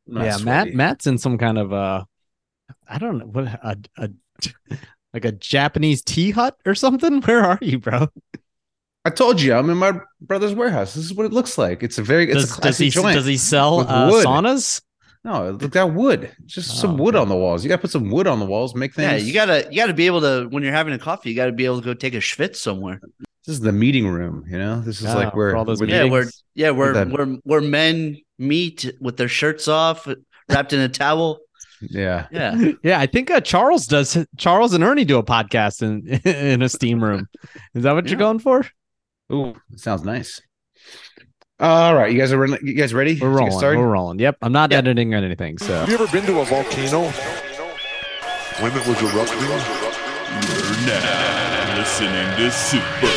Yeah, Matt's in some kind of I don't know what a like a Japanese tea hut or something. Where are you, bro? I told you I'm in my brother's warehouse. This is what it looks like. It's a classy joint. Does he sell with wood. saunas? No, look that wood. Just some wood on the walls. You gotta put some wood on the walls. Make things. Yeah, you gotta be able to, when you're having a coffee, you gotta be able to go take a schwitz somewhere. This is the meeting room. This is like where all those where men meet with their shirts off, wrapped in a towel. Yeah. I think Charles and Ernie do a podcast in a steam room. Is that what you're going for? Ooh, sounds nice. All right, you guys ready? We're rolling. Yep, I'm not editing or anything. So, have you ever been to a volcano when it was erupting? You're now listening to Super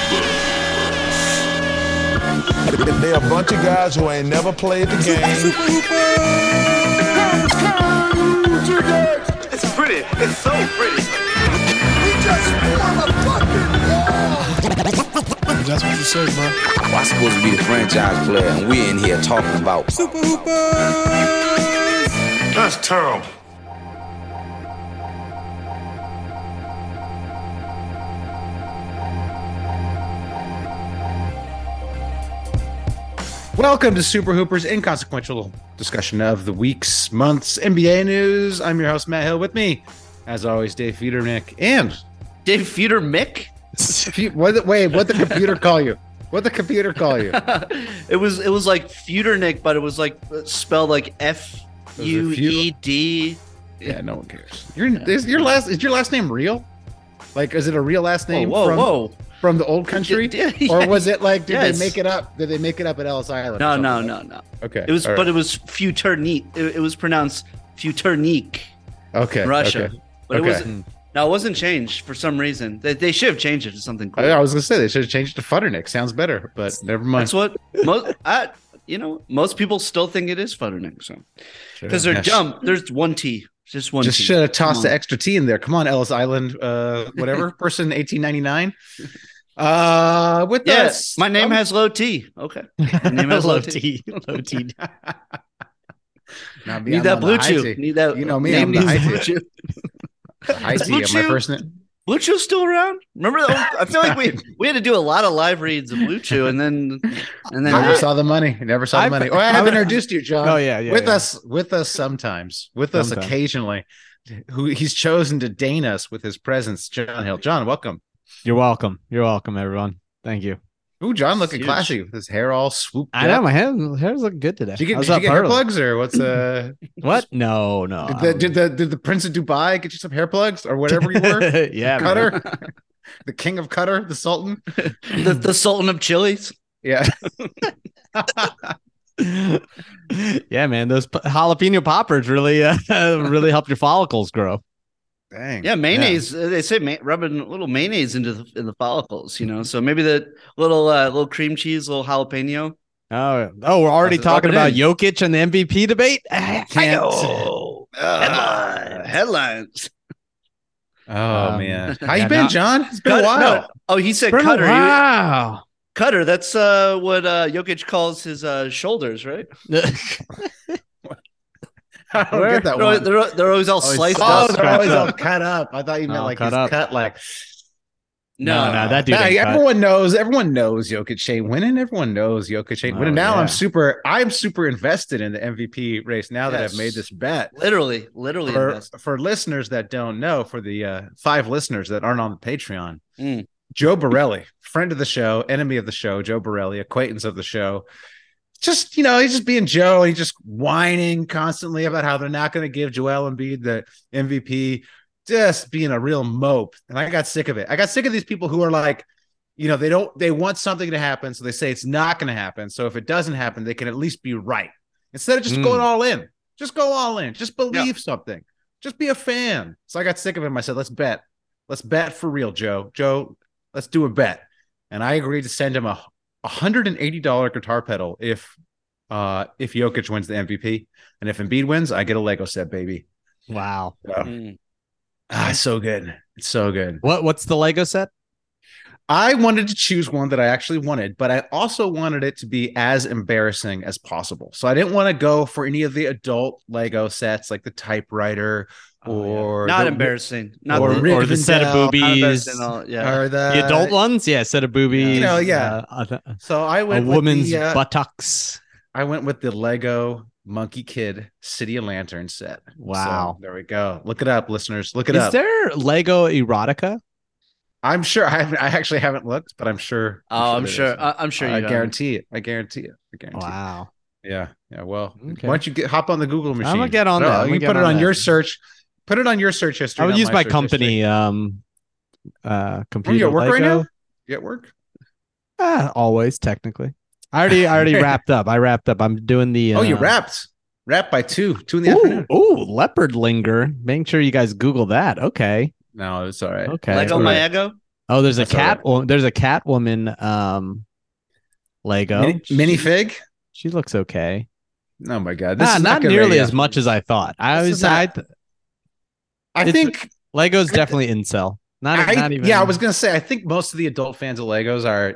Hoopers. They're a bunch of guys who ain't never played the game. It's pretty. It's so pretty. We just won a fucking war. That's what you say, bro. Well, I'm supposed to be the franchise player, and we're in here talking about Super Hoopers. That's terrible. Welcome to Super Hoopers, inconsequential discussion of the week's, month's NBA news. I'm your host, Matt Hill. With me, as always, Dave Feudernick and Dave Feudermick. What the computer call you? What the computer call you? It was like Feudernick, but it was like spelled like F-U-E-D. Yeah, no one cares. Is your last name real? Like, is it a real last name? Whoa. From the old country, or was it like did they make it up? Did they make it up at Ellis Island? No. Okay, it was, but it was Futurnique. It was pronounced Futurnique. Okay, Russia, okay. But it wasn't. No, it wasn't changed for some reason. They should have changed it to something cool. I was gonna say they should have changed it to Futternick. Sounds better, but never mind. That's what most people still think it is Futternick. So because they're dumb. There's one T. Just one. Just should have tossed the extra T in there. Come on, Ellis Island, whatever person, 1899. With us, my name has low T. Okay, my name has low T. Low T. Need that blue chew. Need that. You know me. I'm the high T. High T. My first name. Blue Chew's still around? Remember that? I feel like we had to do a lot of live reads of Blue Chew, and then never saw the money. Never saw the money. Oh, I have introduced you, John. Oh yeah. With us sometimes. With us occasionally. Who he's chosen to deign us with his presence, John Hill. John, welcome. You're welcome, everyone. Thank you. Ooh, John looking classy with his hair all swooped. I know my hair's looking good today. Did you get hair plugs or what's what? No. Did the Prince of Dubai get you some hair plugs or whatever you were? Yeah, Qatar, the King of Qatar, the Sultan, the Sultan of Chilies. Yeah. Yeah, man, those jalapeno poppers really help your follicles grow. Dang. Yeah, mayonnaise. They say rubbing a little mayonnaise into the follicles, So maybe the little cream cheese, little jalapeno. Oh, we're already talking about Jokic and the MVP debate. Headlines. Oh man, how you been, John? It's been a while. No. Oh, he said Cutter. Wow. Cutter. That's what Jokic calls his shoulders, right? I don't get that one. They're always all sliced up. Oh, they're always all cut up. I thought you meant like he's cut like. No, that dude. Everyone knows Jokic ain't winning. Everyone knows Jokic ain't winning. Now I'm super invested in the MVP race now that I've made this bet. Literally for listeners that don't know, for the 5 listeners that aren't on the Patreon, Joe Borelli, friend of the show, enemy of the show, Joe Borelli, acquaintance of the show. Just, he's just being Joe. He's just whining constantly about how they're not going to give Joel Embiid the MVP, just being a real mope. And I got sick of it. I got sick of these people who are like, they want something to happen. So they say it's not going to happen. So if it doesn't happen, they can at least be right. Instead of just going all in, just go all in, just believe something, just be a fan. So I got sick of him. I said, let's bet for real, Joe. Let's do a bet. And I agreed to send him a $180 guitar pedal if Jokic wins the MVP, and if Embiid wins, I get a Lego set, baby. Wow. It's so good. It's so good. What's the Lego set? I wanted to choose one that I actually wanted, but I also wanted it to be as embarrassing as possible. So I didn't want to go for any of the adult Lego sets like the typewriter or Not the, embarrassing. Not or, the, or the set of Rivendell, not boobies. embarrassing at all. Yeah. or The adult ones, yeah, set of boobies. You know, yeah. So I a went woman's with the, buttocks. I went with the Lego Monkey Kid City of Lantern set. Wow. So there we go. Look it up, listeners. Look it Is up. there Lego erotica? I'm sure I actually haven't looked, but I'm sure. I'm there sure. is. I'm sure. I You guarantee it. I guarantee it. I guarantee it. Wow. Yeah. Yeah. Well, Okay. why don't you hop on the Google machine? gonna get on No, that. I'm You gonna put get it on on your that. search. Put it on your search history. I would not use my search company history. computer. Are you at work right Lego. now? You at work? Always technically. I already wrapped up. I wrapped up. I'm doing the Oh, you wrapped. Wrapped by 2 in the afternoon. Leopard linger. Make sure you guys Google that. Okay. No, it's all right. Okay. Lego all right. Maego. Oh, there's That's a all cat. There's a Catwoman Lego. Minifig? She looks okay. Oh my god, this is not good nearly radio. as much as I thought. This is not- I it's- think Lego's definitely incel. Not even. Yeah, I was gonna say I think most of the adult fans of Legos are,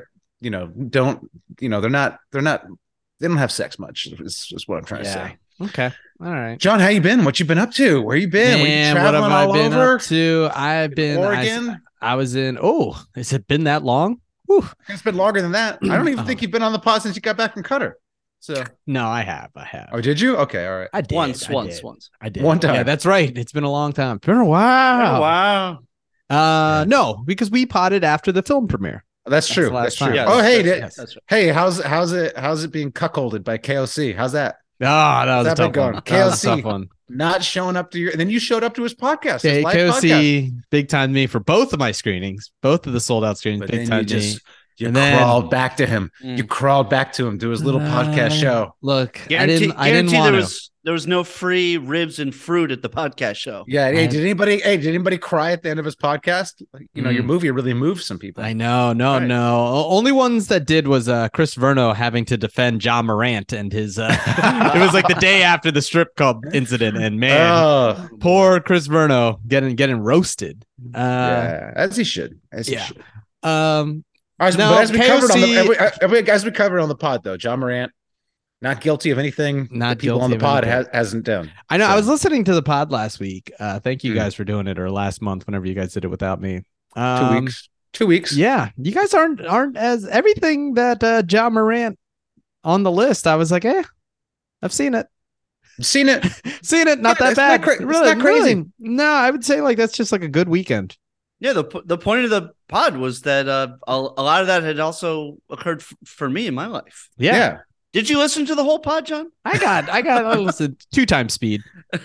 they don't have sex much. Is what I'm trying to say. Okay. All right. John, how you been? What you been up to? Where you been? Were you Man, what traveling have I all been over? up to? I've been Oregon? I was in. Oh, has it been that long? Whew. It's been longer than that. I don't even think you've been on the pod since you got back from Qatar. So, No, I have. oh, did you? Okay, all right. I did. Once. I did. One time. Yeah, that's right. It's been a long time. Been a while. Wow. No, because we potted after the film premiere. That's true. the last That's true. time. Yes, Oh, hey, that's right. hey, how's it being cuckolded by KOC? How's that? Oh, that was a How's that tough been one. going? That was a KLC. tough one. Not showing up to and then you showed up to his podcast. Okay, His live podcast. KOC big time me for both of my screenings, both of the sold out screenings. But Big then time me. you And then- crawled back to him. You crawled back to him to his little podcast show. Look, Guarantee, I didn't want to. there was no free ribs and fruit at the podcast show. Yeah. Hey, did anybody cry at the end of his podcast? Like, your movie really moved some people. I know, no. Only ones that did was Chris Verno having to defend John Morant and his. It was like the day after the strip club incident, and man, Oh, poor Chris Verno getting roasted. yeah, as he should. As he yeah. should. No, But as we covered on KOC as we covered on the pod, though, John Morant not guilty of anything. Not the people guilty on the of pod anything. hasn't done. I know. So- I was listening to the pod last week. Thank you Mhm. guys for doing it, or last month, whenever you guys did it without me. 2 weeks. 2 weeks. Yeah, you guys aren't as everything that John Morant on the list. I was like, I've seen it. Seen it. Seen it. Not Yeah, that it's bad. not it's Really, not crazy. really. No, I would say like that's just like a good weekend. Yeah, the point of the pod was that a lot of that had also occurred for me in my life. Yeah. Did you listen to the whole pod, John? I listened 2 times speed.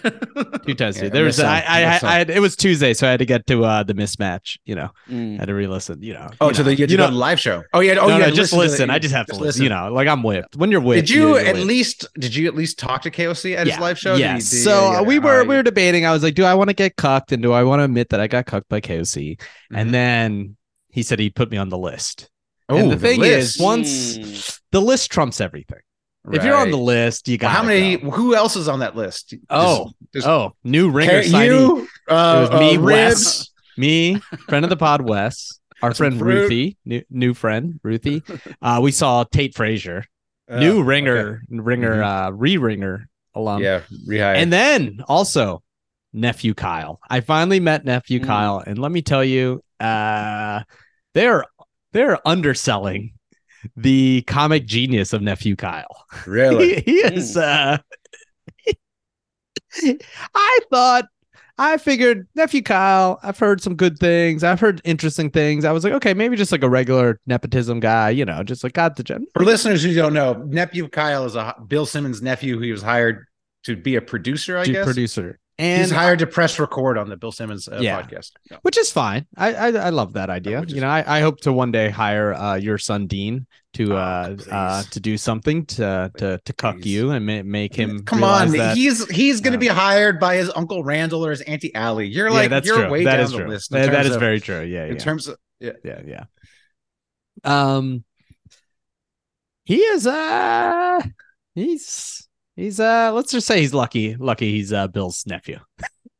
2 times speed. There was miss I some. had it was Tuesday, so I had to get to the mismatch. I Mm. had to re-listen. Oh, so you had to go to the live show. Oh yeah. Oh, no, you no, had to just to the- listen. I just have to listen. Like I'm whipped. When you're whipped, Did you you're at whipped. least talk to KOC at his live show? Yes. Did he- So we All were right. debating. I was like, do I want to get cucked, and do I want to admit that I got cucked by KOC? Mm-hmm. And then he said he'd put me on the list. Oh, and the thing list. is, once the list trumps everything. If you're on the Right. list, you got Well, how many? Who else is on that list? new ringer signee. You, It was me, Ribs. Wes, me, friend of the pod, Wes, our friend fruit. Ruthie, new friend Ruthie. We saw Tate Frazier, new ringer, re-ringer alum. Yeah, rehire. And then also nephew Kyle. I finally met nephew Kyle, and let me tell you, they're underselling the comic genius of nephew Kyle. really, He is. I figured nephew Kyle. I've heard some good things. I've heard interesting things. I was like, okay, maybe just like a regular nepotism guy, just like got the gem. for listeners who don't know, nephew Kyle is a Bill Simmons' nephew who was hired to be a producer. I guess Producer. And he's hired to press record on the Bill Simmons podcast. Yeah. which is fine. I love that idea. Which is I hope to one day hire your son Dean to please. to do something to cuck Please. you and make him Come realize on, that, he's going to be hired by his uncle Randall or his auntie Allie. You're yeah, like that's you're true. way That down is the true. list. That is very true. Yeah, in yeah. terms of Yeah. He is he's let's just say he's lucky he's Bill's nephew.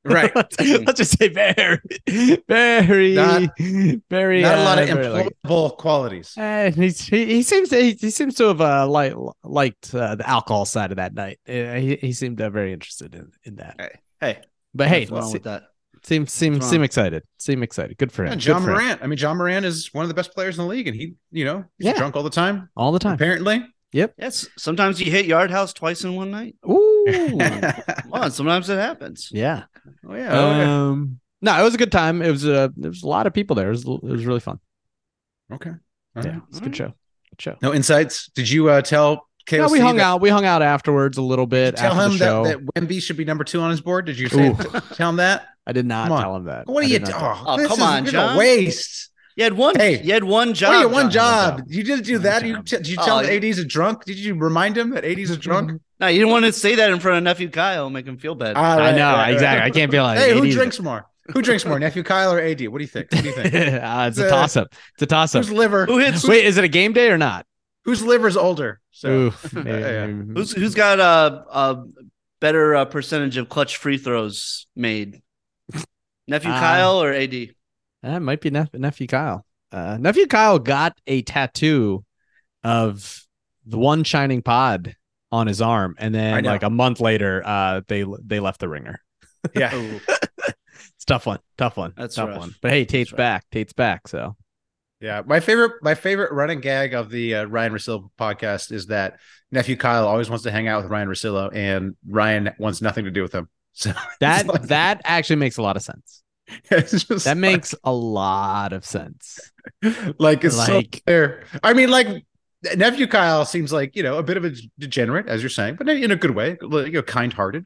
Right. Let's just say very, very, Not very. Not a lot of very employable qualities. he seems to have liked the alcohol side of that night. He seemed very interested in that. Hey, But hey, nothing wrong with that. seem excited. Seem excited. Good for him. Yeah, Good John for him. Morant. I mean, John Morant is one of the best players in the league, and he's Yeah. drunk all the time. All the time. Apparently. Yes, sometimes you hit Yard House twice in one night. Ooh. Come on, sometimes it happens. Yeah. Oh yeah. No, it was a good time. It was there was a lot of people there. It was really fun. Okay. Yeah, it's a good show. Good show. No insights. Did you tell KOC? No, we hung out. We hung out afterwards a little bit. Tell after him the show. that Wemby should be number 2 on his board. Did you say tell him that? I did not Come on. tell him that. What I are you did doing? not Oh, This come is on, a John. waste. You had one. Hey. You had one job. Oh, yeah, one John. job. You didn't do that. Did you tell him AD's a drunk? Did you remind him that AD's a drunk? No, you didn't want to say that in front of nephew Kyle. Make him feel bad. I know exactly. I can't be like, Hey, who 80s. drinks more? Who drinks more, nephew Kyle or AD? What do you think? What do you think? It's a toss up. It's a toss up. Whose liver? Who hits? Wait, is it a game day or not? Whose liver's older? So Oof. Yeah. Who's got a better percentage of clutch free throws made? Nephew Kyle or AD? That might be nephew Kyle. Nephew Kyle got a tattoo of the one shining pod on his arm, and then like a month later, they left the ringer. Yeah. It's tough one. That's tough rough. one. But hey, Tate's rough. back. Tate's back. So Yeah, my favorite running gag of the Ryan Russillo podcast is that nephew Kyle always wants to hang out with Ryan Russillo, and Ryan wants nothing to do with him. So that actually makes a lot of sense. it's just That makes a lot of sense. like it's so like- clear. I mean, like nephew Kyle seems like a bit of a degenerate, as you're saying, but in a good way. Kind-hearted,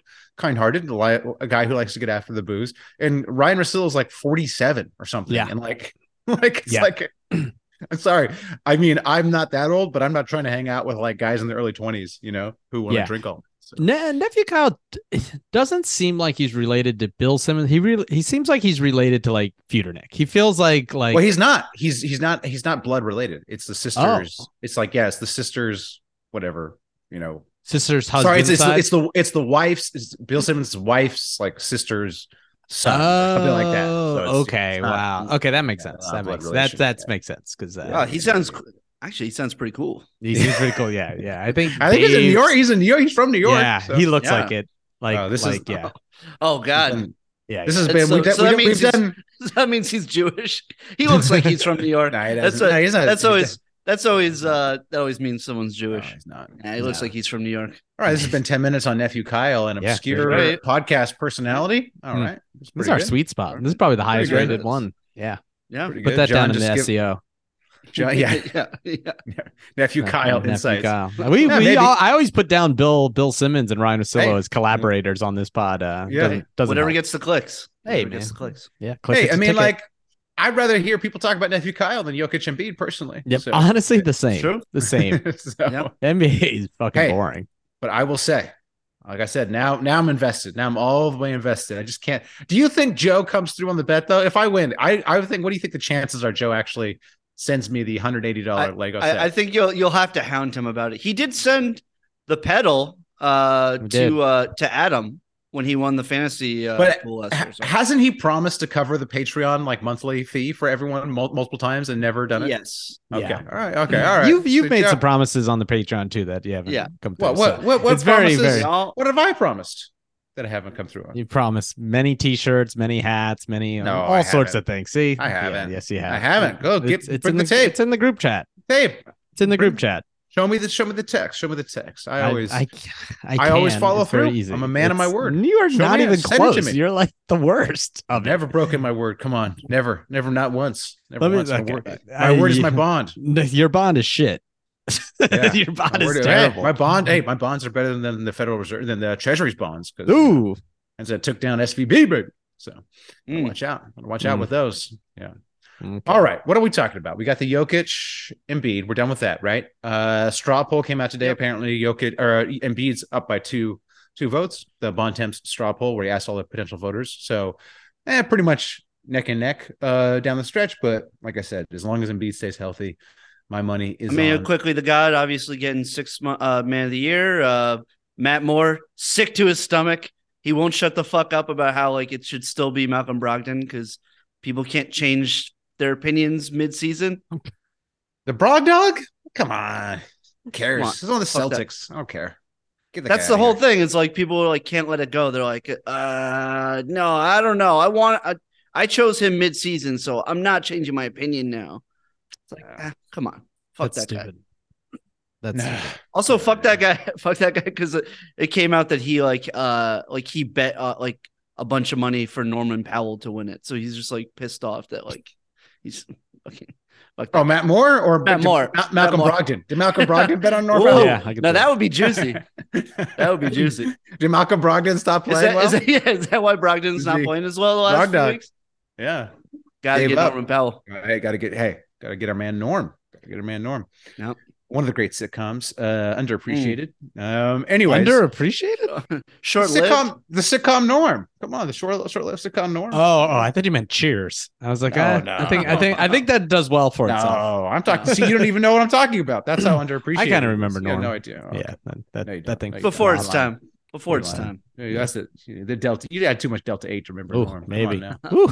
a guy who likes to get after the booze. And Ryan Russillo is like 47 or something. Yeah. And like it's like. I'm sorry. I mean, I'm not that old, but I'm not trying to hang out with like guys in the early 20s, who want to drink all. So. Nephew Kyle doesn't seem like he's related to Bill Simmons. He seems like he's related to like Feudernick. He feels like well, he's not. He's not blood related. It's the sisters. It's like it's the sisters. Whatever. sister's Sorry, husband. it's the wife's. It's Bill Simmons' wife's like sister's son, or something like that. So Okay, wow. Okay, that makes sense. That makes sense because he sounds pretty cool. he's pretty cool. Yeah. I think he's in New York. He's in New York. He's from New York. Yeah, so. he looks like it. Like this like is yeah. Oh God. Yeah, this has That's been. We've done. That means he's Jewish. He looks like he's from New York. Nah, he That's doesn't. No, he's not. that always means someone's Jewish. No, he's not. Yeah, he looks like he's from New York. All right, this has been 10 minutes on nephew Kyle, an obscure right. podcast personality. All right, This is our sweet spot. This is probably the highest good. rated one. Yeah, Yeah. Pretty put good. that John, down in the just give- SEO. John, yeah, yeah. nephew Kyle Nephew insights. Kyle. Maybe. I always put down Bill Simmons and Ryan Russillo Hey. as collaborators on this pod. Yeah. doesn't Whatever help. gets the clicks. Hey, Whatever gets man. the clicks. Yeah, click Hey, it's I a mean, ticket. like, I'd rather hear people talk about nephew Kyle than Jokic and Embiid personally. Yep. So- Honestly, the same. True. The same. So, Yep. NBA is fucking Hey. boring. But I will say, like I said, now I'm invested. Now I'm all the way invested. I just can't. Do you think Joe comes through on the bet though? If I win, I would think. What do you think the chances are Joe actually sends me the $180 Lego set? I think you'll have to hound him about it. He did send the pedal to Adam when he won the fantasy But pool last year. So. hasn't he promised to cover the Patreon like monthly fee for everyone multiple times and never done it? Yes. Okay. Yeah. All right. Okay. All right. You've So, made Joe, some promises on the Patreon too that you haven't Yeah. come through. What so it's very promises? What have I promised that I haven't come through on? You promised many T-shirts, many hats, many No, all I sorts haven't. of things. See, I Yeah, haven't. yes, you have. I haven't. Go It's bring in the tape. It's in the group chat. Tape. It's in the group chat. Show me the text. Show me the text. I always I always can. follow It's very through. easy. I'm a man of my word. You are Show not me it. even Send it to close. me. You're like the worst of it. never broken my word. Come on. Never, not once. Never Let me- once. okay. My word is my bond. Your bond is shit. Yeah. Your bond My is word- terrible. my bonds are better than the Federal Reserve, than the Treasury's bonds. Because Ooh, and so it took down SVB, baby. So Mm. watch out. Watch out with those. Yeah. okay. All right. What are we talking about? We got the Jokic Embiid. We're done with that, right? Straw poll came out today. Yep. Apparently, Embiid's up by two votes. The Bontemps straw poll, where he asked all the potential voters. So, pretty much neck and neck down the stretch. But like I said, as long as Embiid stays healthy, my money is. I mean, on. quickly, the God obviously getting 6th man of the year. Matt Moore, sick to his stomach. he won't shut the fuck up about how like it should still be Malcolm Brogdon because people can't change their opinions mid-season. The Brog Dog? Come on. Who cares? Come on. It's on the Fuck that. Celtics. I don't care. Get That's guy the out whole of here. thing. It's like people like can't let it go. They're like, no, I don't know. I chose him mid-season, so I'm not changing my opinion now. It's like, come on, fuck That's that guy. stupid. That's stupid. Also, fuck that guy. Fuck that guy because it came out that he he bet like a bunch of money for Norman Powell to win it. So he's just like pissed off that like he's fucking. Fuck that Oh, Matt Moore or Matt Moore. Malcolm Matt Moore. Brogdon? Did Malcolm Brogdon bet on North Ooh, Powell? Yeah, I can now see that would be juicy. That would be juicy. Did Malcolm Brogdon stop Is playing that, well? is that why Brogdon's Is not he- playing as well the last Brog few Dog. weeks? Yeah. Gotta Gave get up. Norman Powell. Hey, gotta get our man Norm. Gotta get our man Norm. Yep. One of the great sitcoms, underappreciated. Anyways, Underappreciated? Short-lived. the sitcom Norm. Come on, the short-lived sitcom Norm. Oh, I thought you meant Cheers. I was like, No, I think that does well for itself. No, I'm talking. See, you don't even know what I'm talking about. That's how underappreciated. I kinda it is. remember You have Norm. no idea. Okay. Yeah, No, you that don't. thing. No, you Before don't. it's time. Before it's time. Yeah, that's the Delta. You had too much Delta 8 to remember Ooh, Norm. Come on maybe. now. Ooh.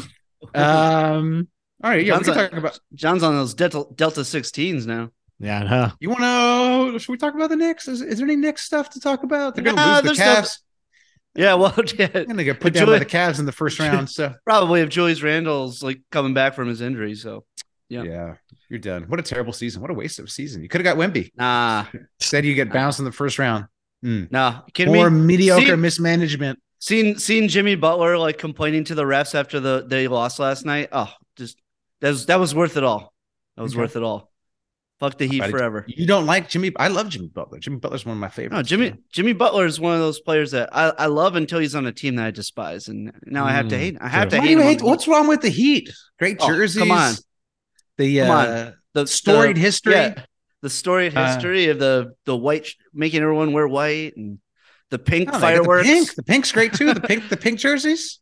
All right, yeah, we John's can on- talk about. John's on those Delta 16s now. Yeah, I know. You want to? Should we talk about the Knicks? Is there any Knicks stuff to talk about? They're going to Nah, lose the there's Cavs. no- Yeah, well, yeah, They're going to get put down by the Cavs in the first round. So probably if Julius Randle's like coming back from his injury. So yeah, you're done. What a terrible season. What a waste of a season. You could have got Wemby. nah, Instead, you get bounced in the first round. nah. You kidding Or me? mediocre See- mismanagement. Seen Jimmy Butler like complaining to the refs after they lost last night. Oh, just that was worth it all. That was Okay. worth it all. Fuck the Heat But forever. You don't like Jimmy? I love Jimmy Butler. Jimmy Butler's one of my favorites. No, Jimmy Butler is one of those players that I love until he's on a team that I despise, and now I have to hate. I have to Why do hate. you him on hate? the Heat. What's wrong with the Heat? Great Oh, jerseys. come on. The Come on. The storied history. Yeah, the storied history of the white making everyone wear white and the pink Oh, they got fireworks. The pink's great too. The pink jerseys.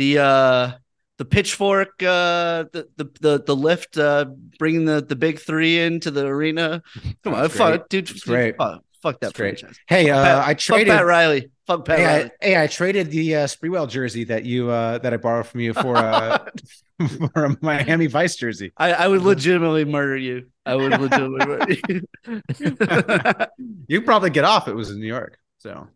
The pitchfork, the lift, bringing the big three into the arena. Come on, That's fuck, dude, It's great. fuck that It's great. franchise. Hey, I Fuck traded. Pat Riley. Fuck Pat Riley. I traded the Sprewell jersey that I borrowed from you for for a Miami Vice jersey. I would legitimately murder you. I would legitimately murder you. You probably get off. It was in New York, so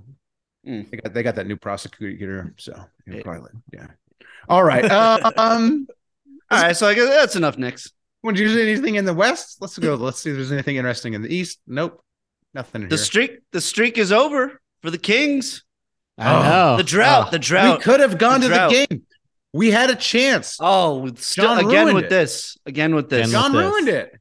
Mm. they got that new prosecutor. So probably, yeah. All right. All All right, so I guess that's enough, Knicks. Would you see anything in the West? Let's go. Let's see if there's anything interesting in the East. Nope, nothing The here. streak is over for the Kings. I know. The drought. Oh, The drought. We could have gone The to drought. the game. We had a chance. Oh, John again ruined with it. this. Again with this. Again John with this. ruined it.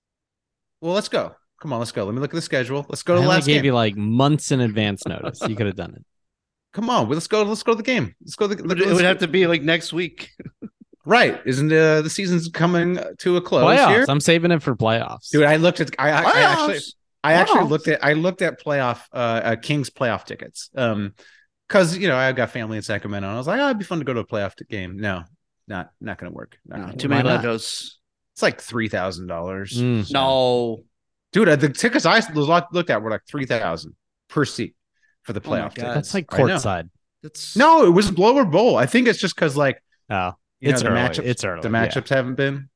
Well, let's go. Come on, let's go. Let me look at the schedule. Let's go I to the only last gave game. you like months in advance notice. You could have done it. Come on, let's go. Let's go to the game. Let's go. To the, It would have to be like next week. right. Isn't the season's coming to a close Playoffs. here? I'm saving it for playoffs. Dude, I looked at. I actually Playoffs. looked at playoff Kings playoff tickets. Because I've got family in Sacramento, and I was like, it'd be fun to go to a playoff game. No, not going to work. Not No, gonna too work. many Why not? Legos. It's like $3,000. Mm. No. Dude, the tickets I looked at were like $3,000 per seat for the Oh my playoff God. tickets. That's like I know. courtside. That's No, it was blower bowl. I think it's just because Oh, the it's early. matchups. It's early. The yeah. matchups haven't been.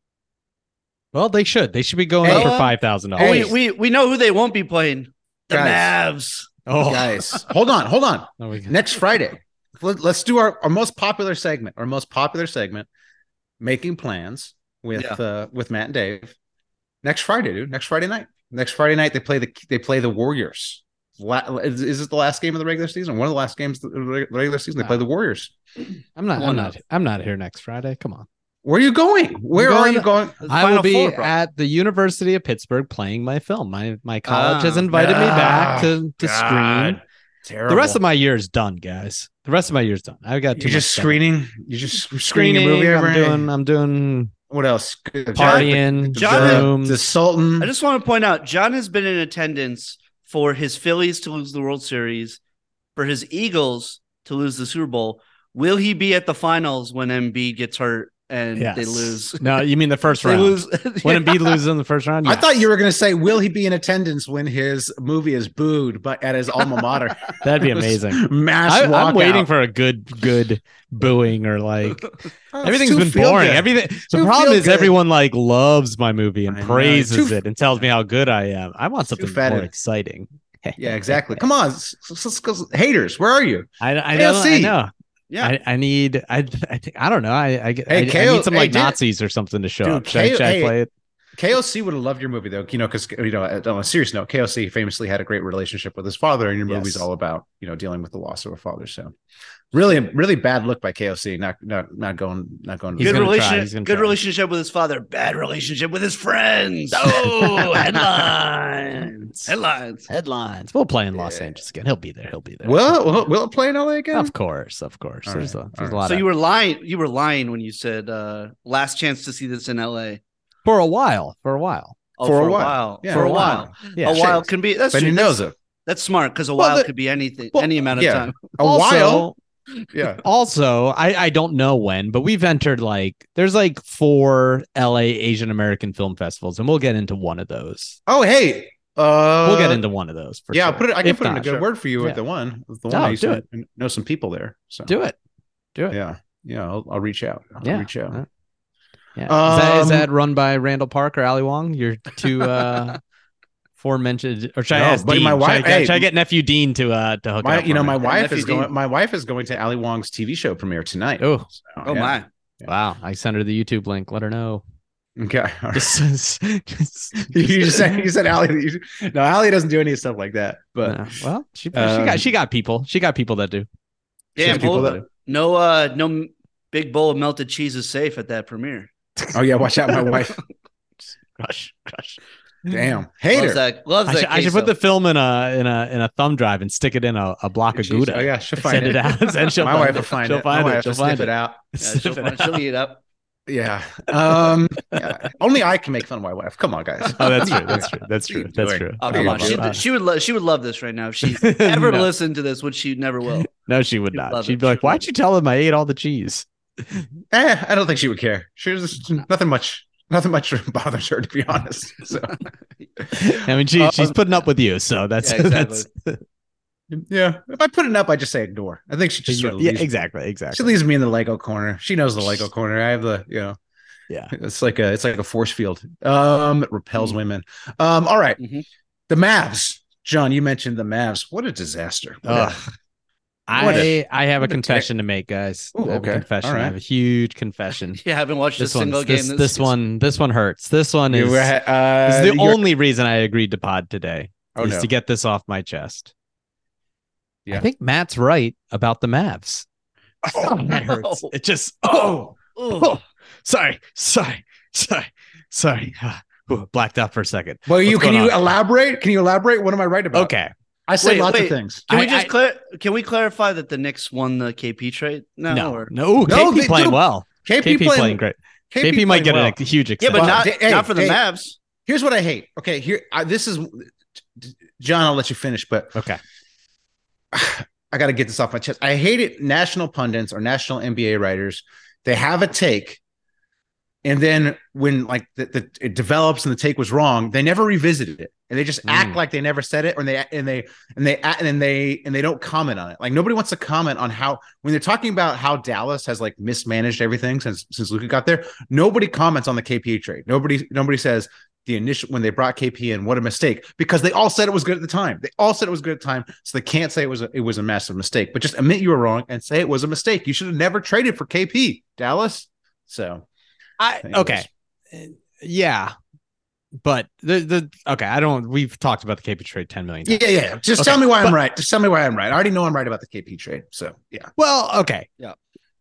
Well, they should. They should be going Hey, up for $5,000. hey. we know who they won't be playing. The Guys. Mavs. Oh, Guys, hold on. there we go. Next Friday, let's do our most popular segment. Our most popular segment, making plans with Matt and Dave. Next Friday, dude. Next Friday night. Next Friday night they play the Warriors. Is it the last game of the regular season? One of the last games of the regular season. They play the Warriors. I'm not here next Friday. Come on. Where are you going? Where are you going? The I will Final be Four, bro. at the University of Pittsburgh playing my film. My college has invited me back to screen. Terrible. The rest of my year is done, guys. The rest of my year is done. I've got you're too just much stuff. screening. You're just screening Screening. a movie. I'm doing What else? partying, John- rooms. The Sultan. I just want to point out, John has been in attendance for his Phillies to lose the World Series, for his Eagles to lose the Super Bowl. Will he be at the finals when Embiid gets hurt and Yes. they lose. No, you mean the first They round? lose. When Embiid loses in the first round? I Yes. thought you were going to say, will he be in attendance when his movie is booed but at his alma mater? That'd be amazing. Mass I'm walkout. waiting for a good booing or like Oh, everything's too been feel boring. good. Everything. The Too problem feel is good. everyone like loves my movie and I know. praises Too- it and tells me how good I am. I want something fat more in it. exciting. Yeah, exactly. Come on, haters, where are you? I know. I AOC. know. Yeah. I need. I think. I don't know. I KO need some like hey, dude. Nazis or something to show Dude, up. Should I hey, play it? KOC would have loved your movie though, because on a serious note, KOC famously had a great relationship with his father, and your movie's Yes. all about dealing with the loss of a father. So, really bad look by KOC, not going. He's Good gonna try. relationship. He's gonna Good try. relationship with his father. Bad relationship with his friends. Oh, headlines. Headlines. We'll play in Los Angeles again. He'll be there. Will it play in LA again? Of course. All There's right, a all lot So of, you were lying. You were lying when you said last chance to see this in L.A. for a while. Oh, For a a while. while. Yeah, for a while. Yeah. A while can be. That's But he true. knows it. That's smart because a Well, while the- could be anything, well, any amount of yeah. time. A while. Yeah. Also, I don't know when, but we've entered there's 4 LA Asian American film festivals, and we'll get into one of those. Oh, hey. We'll get into one of those for yeah, sure. I can If put in a not, good sure. word for you Yeah. at the one. No, I used do to it. know some people there. So Do it. Yeah. I'll reach out. Yeah. Reach out. Yeah. Is that run by Randall Park or Ali Wong? Your two aforementioned, or should I No, ask buddy, Dean? my wife- Should I get nephew Dean to hook it up? My for me? wife nephew is going. Dean. My wife is going to Ali Wong's TV show premiere tonight. Oh, Oh yeah. my! wow! I sent her the YouTube link. Let her know. Okay. All right. Just- you said Ali. No, Ali doesn't do any stuff like that. But No. Well, she got people. She got people that do. Damn, people hold that- up. No big bowl of melted cheese is safe at that premiere. oh yeah, watch out, my wife. Crush. Damn, Loves hater. that. Loves that. I should put the film in a thumb drive and stick it in a block of She's- Gouda. Oh yeah, she'll find Send it out. And she'll My find wife it. will find She'll it. find My it. wife She'll will sniff find it it. out. She'll eat it up. Yeah. Yeah. Only I can make fun of my wife. Come on, guys. Oh, that's true. That's true. What are you That's doing? true. Oh, I come love on. you. She would love this right now. If she ever No. listened to this, which she never will. No, she would She'd not. love She'd it. be like, She'd love "Why'd you tell him I ate all the cheese?" I don't think she would care. She's nothing much bothers her, to be honest. So I mean, she's putting up with you, so that's Yeah, exactly. that's yeah. If I put it up, I just say ignore. I think she just sort of leaves, exactly. she leaves me in the Lego corner. She knows the Lego corner. I have the Yeah. It's like a force field. It repels women. All right. Mhm. The Mavs. John, you mentioned the Mavs. What a disaster. Ugh. What I have a what a confession to make, guys. Ooh, I have okay. a confession. All right. I have a huge confession. You haven't watched a This single one, game. this one hurts. This one is, You, this is the you're- only reason I agreed to pod today Oh, is no. to get this off my chest. Yeah. I think Matt's right about the Mavs. Oh, that hurts. It just sorry. Ooh, blacked out for a second. Well, What's can going you on? elaborate? Can you elaborate? What am I right about? Okay. I said Wait, lots wait. of things. Can we I- just can we clarify that the Knicks won the KP trade? No, or- no, No, KP they playing do. well. KP playing great. KP might playing get well. a huge Yeah, extension. but Well, not hey, not for the hey. Mavs. Here's what I hate. Okay, this is John. I'll let you finish, but Okay. I got to get this off my chest. I hate it. National pundits or national NBA writers, they have a take, and then when it develops and the take was wrong, they never revisited it, and they just act like they never said it, or they don't comment on it. Like nobody wants to comment on how when they're talking about how Dallas has like mismanaged everything since Luka got there. Nobody comments on the KP trade. Nobody says the initial when they brought KP in, what a mistake, because they all said it was good at the time. They all said it was good at the time, so they can't say it was a massive mistake. But just admit you were wrong and say it was a mistake. You should have never traded for KP, Dallas. So, Okay. Yeah. But okay, I don't. We've talked about the KP trade 10 million times. yeah. Just Okay, tell me why I'm but- right. Just tell me why I'm right. I already know I'm right about the KP trade. So, yeah. Well, okay. Yeah.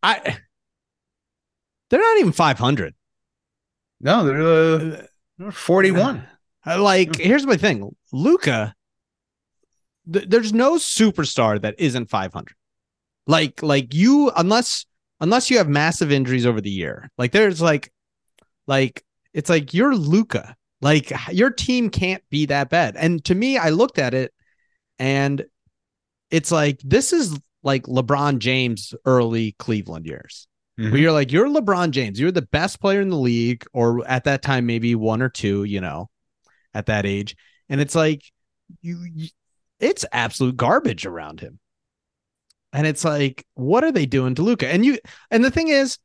They're not even 500. No, they're 41. Here's my thing. Luka, there's no superstar that isn't 500. Like you, unless you have massive injuries over the year, there's it's like you're Luka. Like your team can't be that bad. And to me, I looked at it and it's like, this is like LeBron James early Cleveland years. Mhm. where you're like, you're LeBron James. You're the best player in the league, or at that time, maybe one or two, at that age. And it's like, it's absolute garbage around him. And it's like, what are they doing to Luka? And the thing is,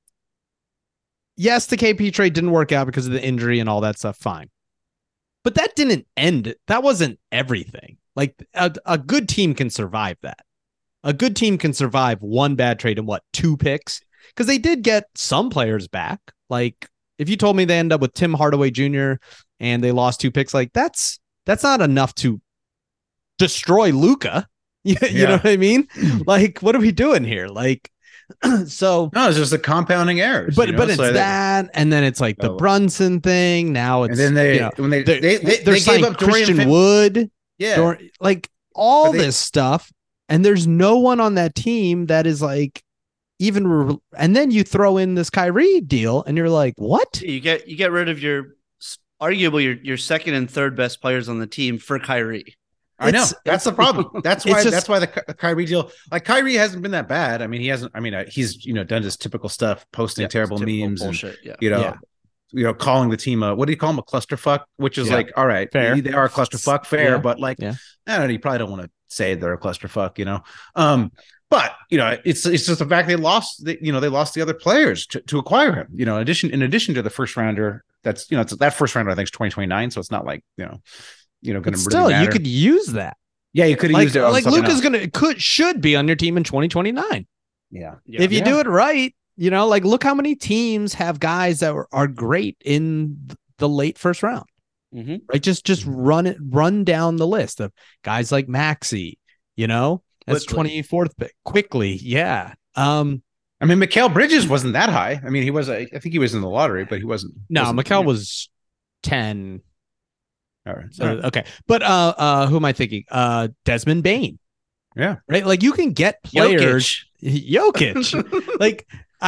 yes, the KP trade didn't work out because of the injury and all that stuff. Fine. But that didn't end it. That wasn't everything. Like a good team can survive that. A good team can survive one bad trade and 2 picks? Because they did get some players back. Like if you told me they end up with Tim Hardaway Jr. and they lost 2 picks, like that's not enough to destroy Luka. You know what I mean? Like, what are we doing here? Like, so no, it's just a compounding errors. But it's so that, and then it's like the Brunson thing. Now it's and then they gave up Christian Wood. Yeah, like all this stuff, and there's no one on that team that is like even. And then you throw in this Kyrie deal, and you're like, what? You get rid of arguably your second and third best players on the team for Kyrie. I know that's the problem. That's why the Kyrie deal, like Kyrie hasn't been that bad. I mean, he hasn't. I mean, he's done his typical stuff, posting terrible memes, bullshit, and calling the team what do you call him, a clusterfuck? Which is like, all right, fair. They are a clusterfuck, fair, but like, I don't know, you probably don't want to say they're a clusterfuck, But it's just the fact they lost. They lost the other players to acquire him. In addition to the first rounder, that's that first rounder I think is 2029, so it's not like going to still really matter. You could use that. Yeah, you could have used it. Like Luka's should be on your team in 2029. Yeah, if you do it right, like look how many teams have guys that are great in the late first round. Mm-hmm. Right, just run down the list of guys like Maxey. That's 24th pick quickly. Yeah. I mean, Mikal Bridges wasn't that high. I mean, he was. I think he was in the lottery, but he wasn't. No, Mikal was 10. All right. Okay. But who am I thinking? Desmond Bain. Yeah. Right. Like you can get players. Jokic. Like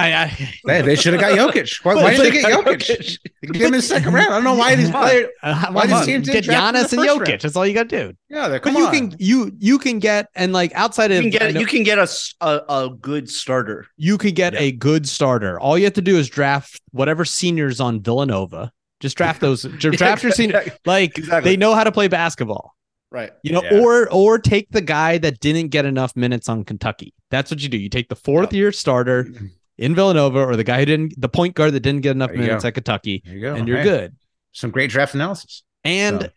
they should have got Jokic. Why did they get Jokic? They gave him in the second round. I don't know why these players. Why these teams get Giannis and Jokic? Round. That's all you got to do. Yeah, but you can get, and like outside of you can get a good starter. You can get a good starter. All you have to do is draft whatever seniors on Villanova. Just draft those. Draft your senior. Like they know how to play basketball. Right. Or take the guy that didn't get enough minutes on Kentucky. That's what you do. You take the 4th year starter in Villanova, or the point guard that didn't get enough minutes at Kentucky, and you're good. Some great draft analysis. And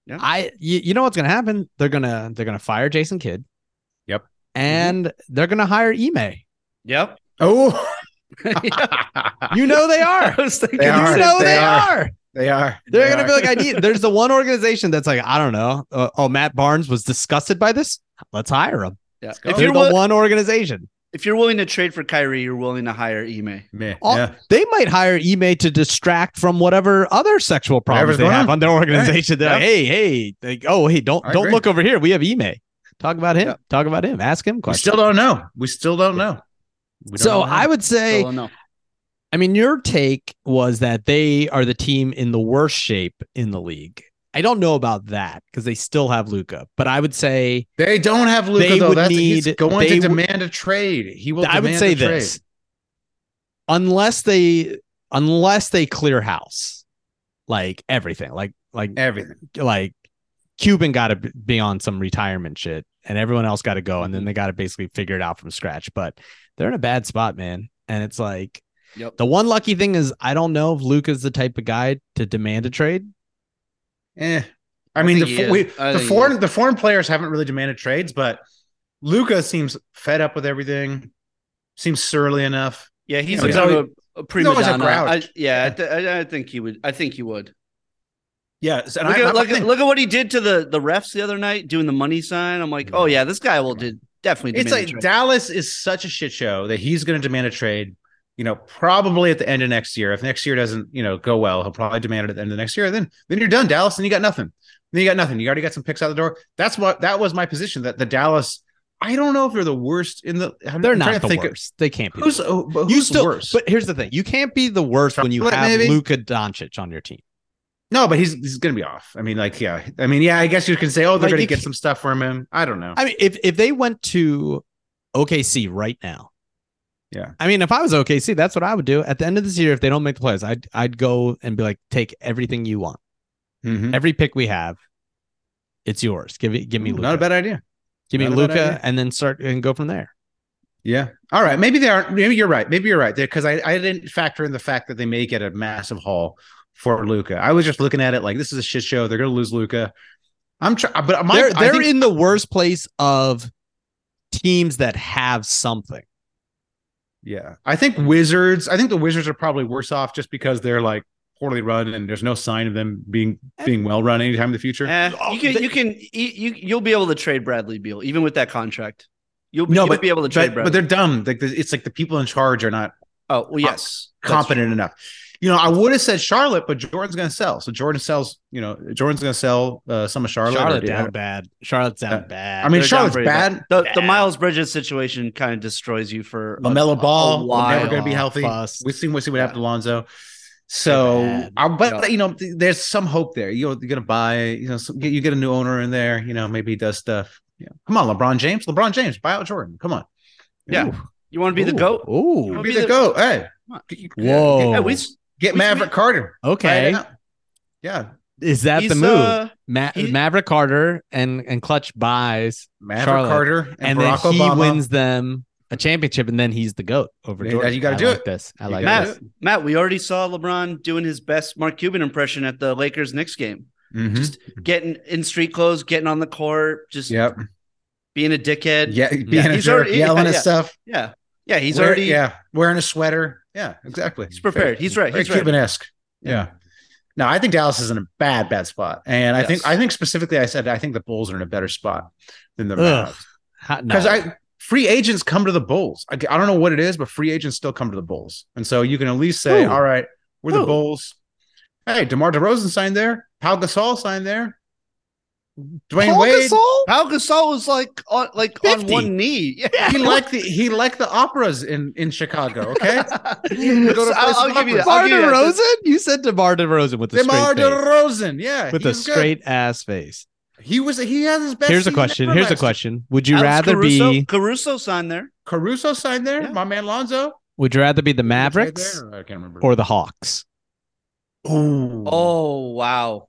you know what's gonna happen? They're gonna fire Jason Kidd. Yep. And they're gonna hire Ime. Yep. Oh. You know they are. They are. They're going to be like, there's the one organization that's like, I don't know. Matt Barnes was disgusted by this. Let's hire him. Yeah. If you're the one organization. If you're willing to trade for Kyrie, you're willing to hire Ime. They might hire Ime to distract from whatever other sexual problems they have on their organization. They're like, hey, don't look over here. We have Ime. Talk about him. Talk about him. Ask him questions. We still don't know. So I would say, I mean, your take was that they are the team in the worst shape in the league. I don't know about that because they still have Luka, but I would say they don't have Luka though. He's going to demand a trade. He will. I would say this, unless they clear house, like everything, like everything, like Cuban got to be on some retirement shit, and everyone else got to go, and then they got to basically figure it out from scratch. But they're in a bad spot, man, and it's like. Yep. The one lucky thing is I don't know if Luka's the type of guy to demand a trade. I mean, the foreign players haven't really demanded trades, but Luka seems fed up with everything. Seems surly enough. Yeah, he's a prima donna. I think he would. I think he would. Yeah, look at what he did to the refs the other night, doing the money sign. I'm like, oh yeah, this guy will definitely. It's like Dallas is such a shit show that he's going to demand a trade. Probably at the end of next year. If next year doesn't, go well, he'll probably demand it at the end of next year. Then you're done, Dallas, and you got nothing. You already got some picks out the door. That was my position. That the Dallas, I don't know if they're the worst in the. They're not the worst. They can't be. Who's worse? But here's the thing: you can't be the worst when you have Luka Doncic on your team. No, but he's going to be off. I mean, I guess you can say, they're going to get some stuff from him. I don't know. I mean, if they went to OKC right now. I mean, if I was OKC, that's what I would do. At the end of this year, if they don't make the playoffs, I'd go and be like, take everything you want. Mm-hmm. Every pick we have, it's yours. Give me Luka. Not a bad idea. Give me Not a bad idea. Luka, and then start and go from there. Yeah. All right. Maybe they aren't. Maybe you're right. Because I didn't factor in the fact that they may get a massive haul for Luka. I was just looking at it like this is a shit show. They're going to lose Luka. But they're in the worst place of teams that have something. Yeah, I think the Wizards are probably worse off just because they're like poorly run and there's no sign of them being well run anytime in the future. You'll be able to trade Bradley Beal even with that contract. You'll be able to trade Bradley. But they're dumb. Like it's like the people in charge are not. Oh well, yes, competent enough. I would have said Charlotte, but Jordan's going to sell. So Jordan's going to sell some of Charlotte. Charlotte's down bad. I mean, Charlotte's bad. The Miles Bridges situation kind of destroys you for LaMelo Ball. Never going to be healthy. We'll see what happened to Lonzo. So, there's some hope there. You're going to buy. You get a new owner in there. Maybe he does stuff. Yeah. Come on, LeBron James, buy out Jordan. Come on. Yeah. Ooh. You want to be the GOAT? Ooh, be the GOAT. Hey. Whoa. Get Maverick Carter. Okay. Yeah. Is that the move? Maverick Carter and Clutch buys Maverick Charlotte, Carter and then Barack he Obama. wins them a championship, and then he's the GOAT over Jordan. You got to do it. I like this. Matt, we already saw LeBron doing his best Mark Cuban impression at the Lakers Knicks game. Mm-hmm. Just getting in street clothes, getting on the court, just being a dickhead. Yeah, being a jerk, yelling at stuff. Yeah. Yeah, he's already wearing a sweater. Yeah, exactly. He's prepared. He's right. Very Cuban-esque. Yeah. No, I think Dallas is in a bad spot. And I think specifically I think the Bulls are in a better spot than the Mavs. Because free agents come to the Bulls. I don't know what it is, but free agents still come to the Bulls. And so you can at least say, all right, we're the Bulls. Hey, DeMar DeRozan signed there. Pau Gasol signed there. Dwayne Wade. Pau Gasol was like on one knee. Yeah. He liked the operas in Chicago. Okay, I'll give you that. DeMar DeRozan. You said DeMar DeRozan with a DeMar straight face. DeRozan, yeah, with a straight ass face. He has his best. Here's a question. Would you rather be Caruso signed there? Yeah. My man Lonzo. Would you rather be the Mavericks I can't remember. or the Hawks? Oh wow.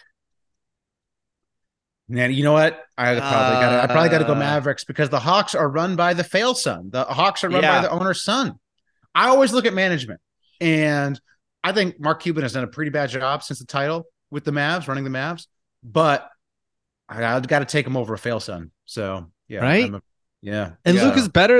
Man, you know what? I probably got to go Mavericks because the Hawks are run by the fail son. The Hawks are run by the owner's son. I always look at management, and I think Mark Cuban has done a pretty bad job since the title with the Mavs, running the Mavs. But I've got to take him over a fail son. So yeah, right? And Luka's better.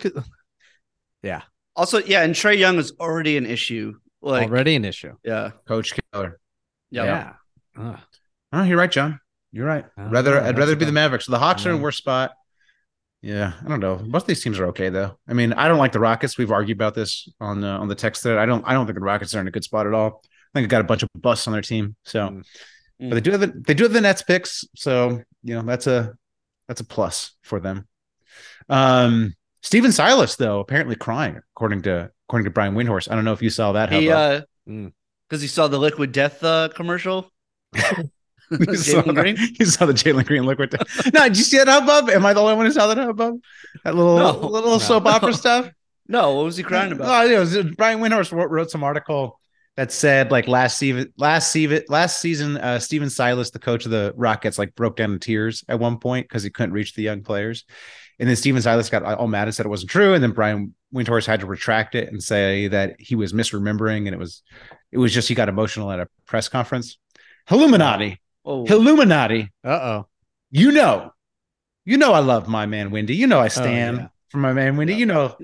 Yeah. Also, and Trae Young is already an issue. Yeah, Coach Killer. Yeah. Oh, you're right, John. You're right. I'd rather be the Mavericks. So the Hawks are in a worse spot. Yeah, I don't know. Most of these teams are okay though. I mean, I don't like the Rockets. We've argued about this on the text thread. I don't think the Rockets are in a good spot at all. I think they got a bunch of busts on their team. So, but they do have the Nets picks. So that's a plus for them. Steven Silas though apparently crying according to Brian Windhorst. I don't know if you saw that. Because he saw the Liquid Death commercial. You saw the Jalen Green liquid. No, did you see that hubbub? Am I the only one who saw that hubbub? That little soap opera stuff? No, what was he crying about? Brian Windhorst wrote some article that said like last season, Steven Silas, the coach of the Rockets, like broke down in tears at one point because he couldn't reach the young players. And then Steven Silas got all mad and said it wasn't true. And then Brian Windhorst had to retract it and say that he was misremembering and it was just he got emotional at a press conference. Illuminati. Uh-oh. You know I love my man Windy. I stand for my man Windy.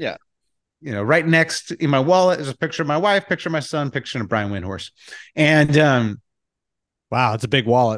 Right next in my wallet is a picture of my wife, picture of my son, picture of Brian Windhorst. And wow, it's a big wallet.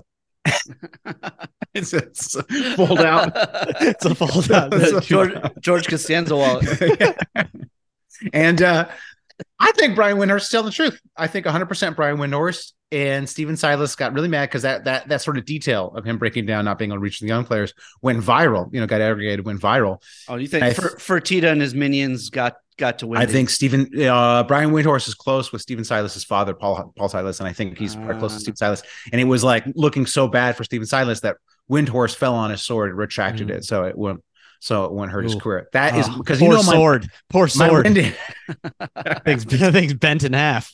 it's a fold out. It's a fold out. George Costanza wallet. And I think Brian Windhorst is telling the truth. I think 100% Brian Windhorst and Steven Silas got really mad because that sort of detail of him breaking down, not being able to reach the young players went viral. Got aggregated, went viral. Oh, you think Fertitta and his minions got to win? I think Brian Windhorst is close with Steven Silas's father, Paul Silas, and I think he's close to Steven Silas. And it was like looking so bad for Steven Silas that Windhorst fell on his sword and retracted it. So so it wouldn't hurt his Ooh. career. That is because poor you know sword. Poor my sword. Wendy. things bent in half.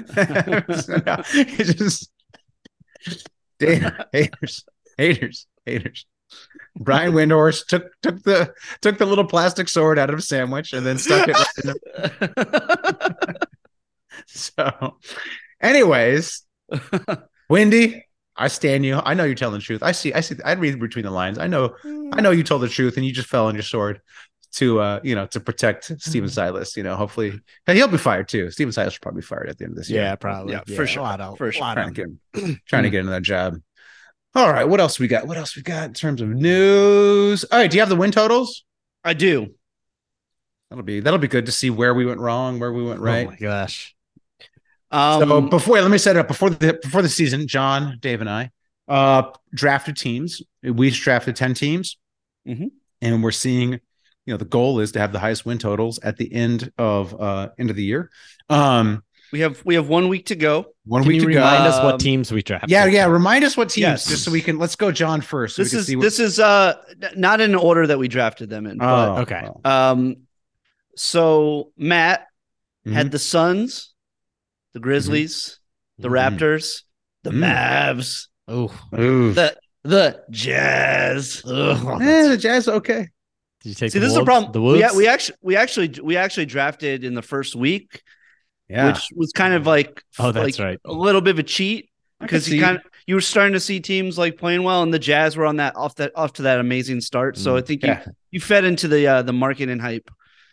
It's just haters. Brian Windhorst took the little plastic sword out of a sandwich and then stuck it right in him. So, anyways, Wendy, I stand you. I know you're telling the truth. I see. I read between the lines. I know you told the truth, and you just fell on your sword to to protect Steven Silas. Hopefully, and he'll be fired too. Steven Silas will probably be fired at the end of this year. Yeah, probably. Yeah, for sure. For sure. Trying to get into that job. All right, what else we got? What else we got in terms of news? All right, do you have the win totals? I do. That'll be good to see where we went wrong, where we went right. Oh my gosh. So let me set it up before the season. John, Dave, and I drafted teams. We drafted 10 teams, and we're seeing. The goal is to have the highest win totals at the end of the year. We have 1 week to go. Can you remind us what teams we drafted? Yeah. Remind us what teams, Yes. just so we can. Let's go, John, first. So This is not in order that we drafted them in. But, okay. So Matt had the Suns, the Grizzlies, the Raptors, the Mavs, the Jazz. The Jazz. Okay. Did you take See, the this is Wolves? the problem. The Wolves? We actually drafted in the first week, Yeah. which was kind of like that's right. a little bit of a cheat because you were starting to see teams like playing well, and the Jazz were on that off to that amazing start. So I think you fed into the market and hype.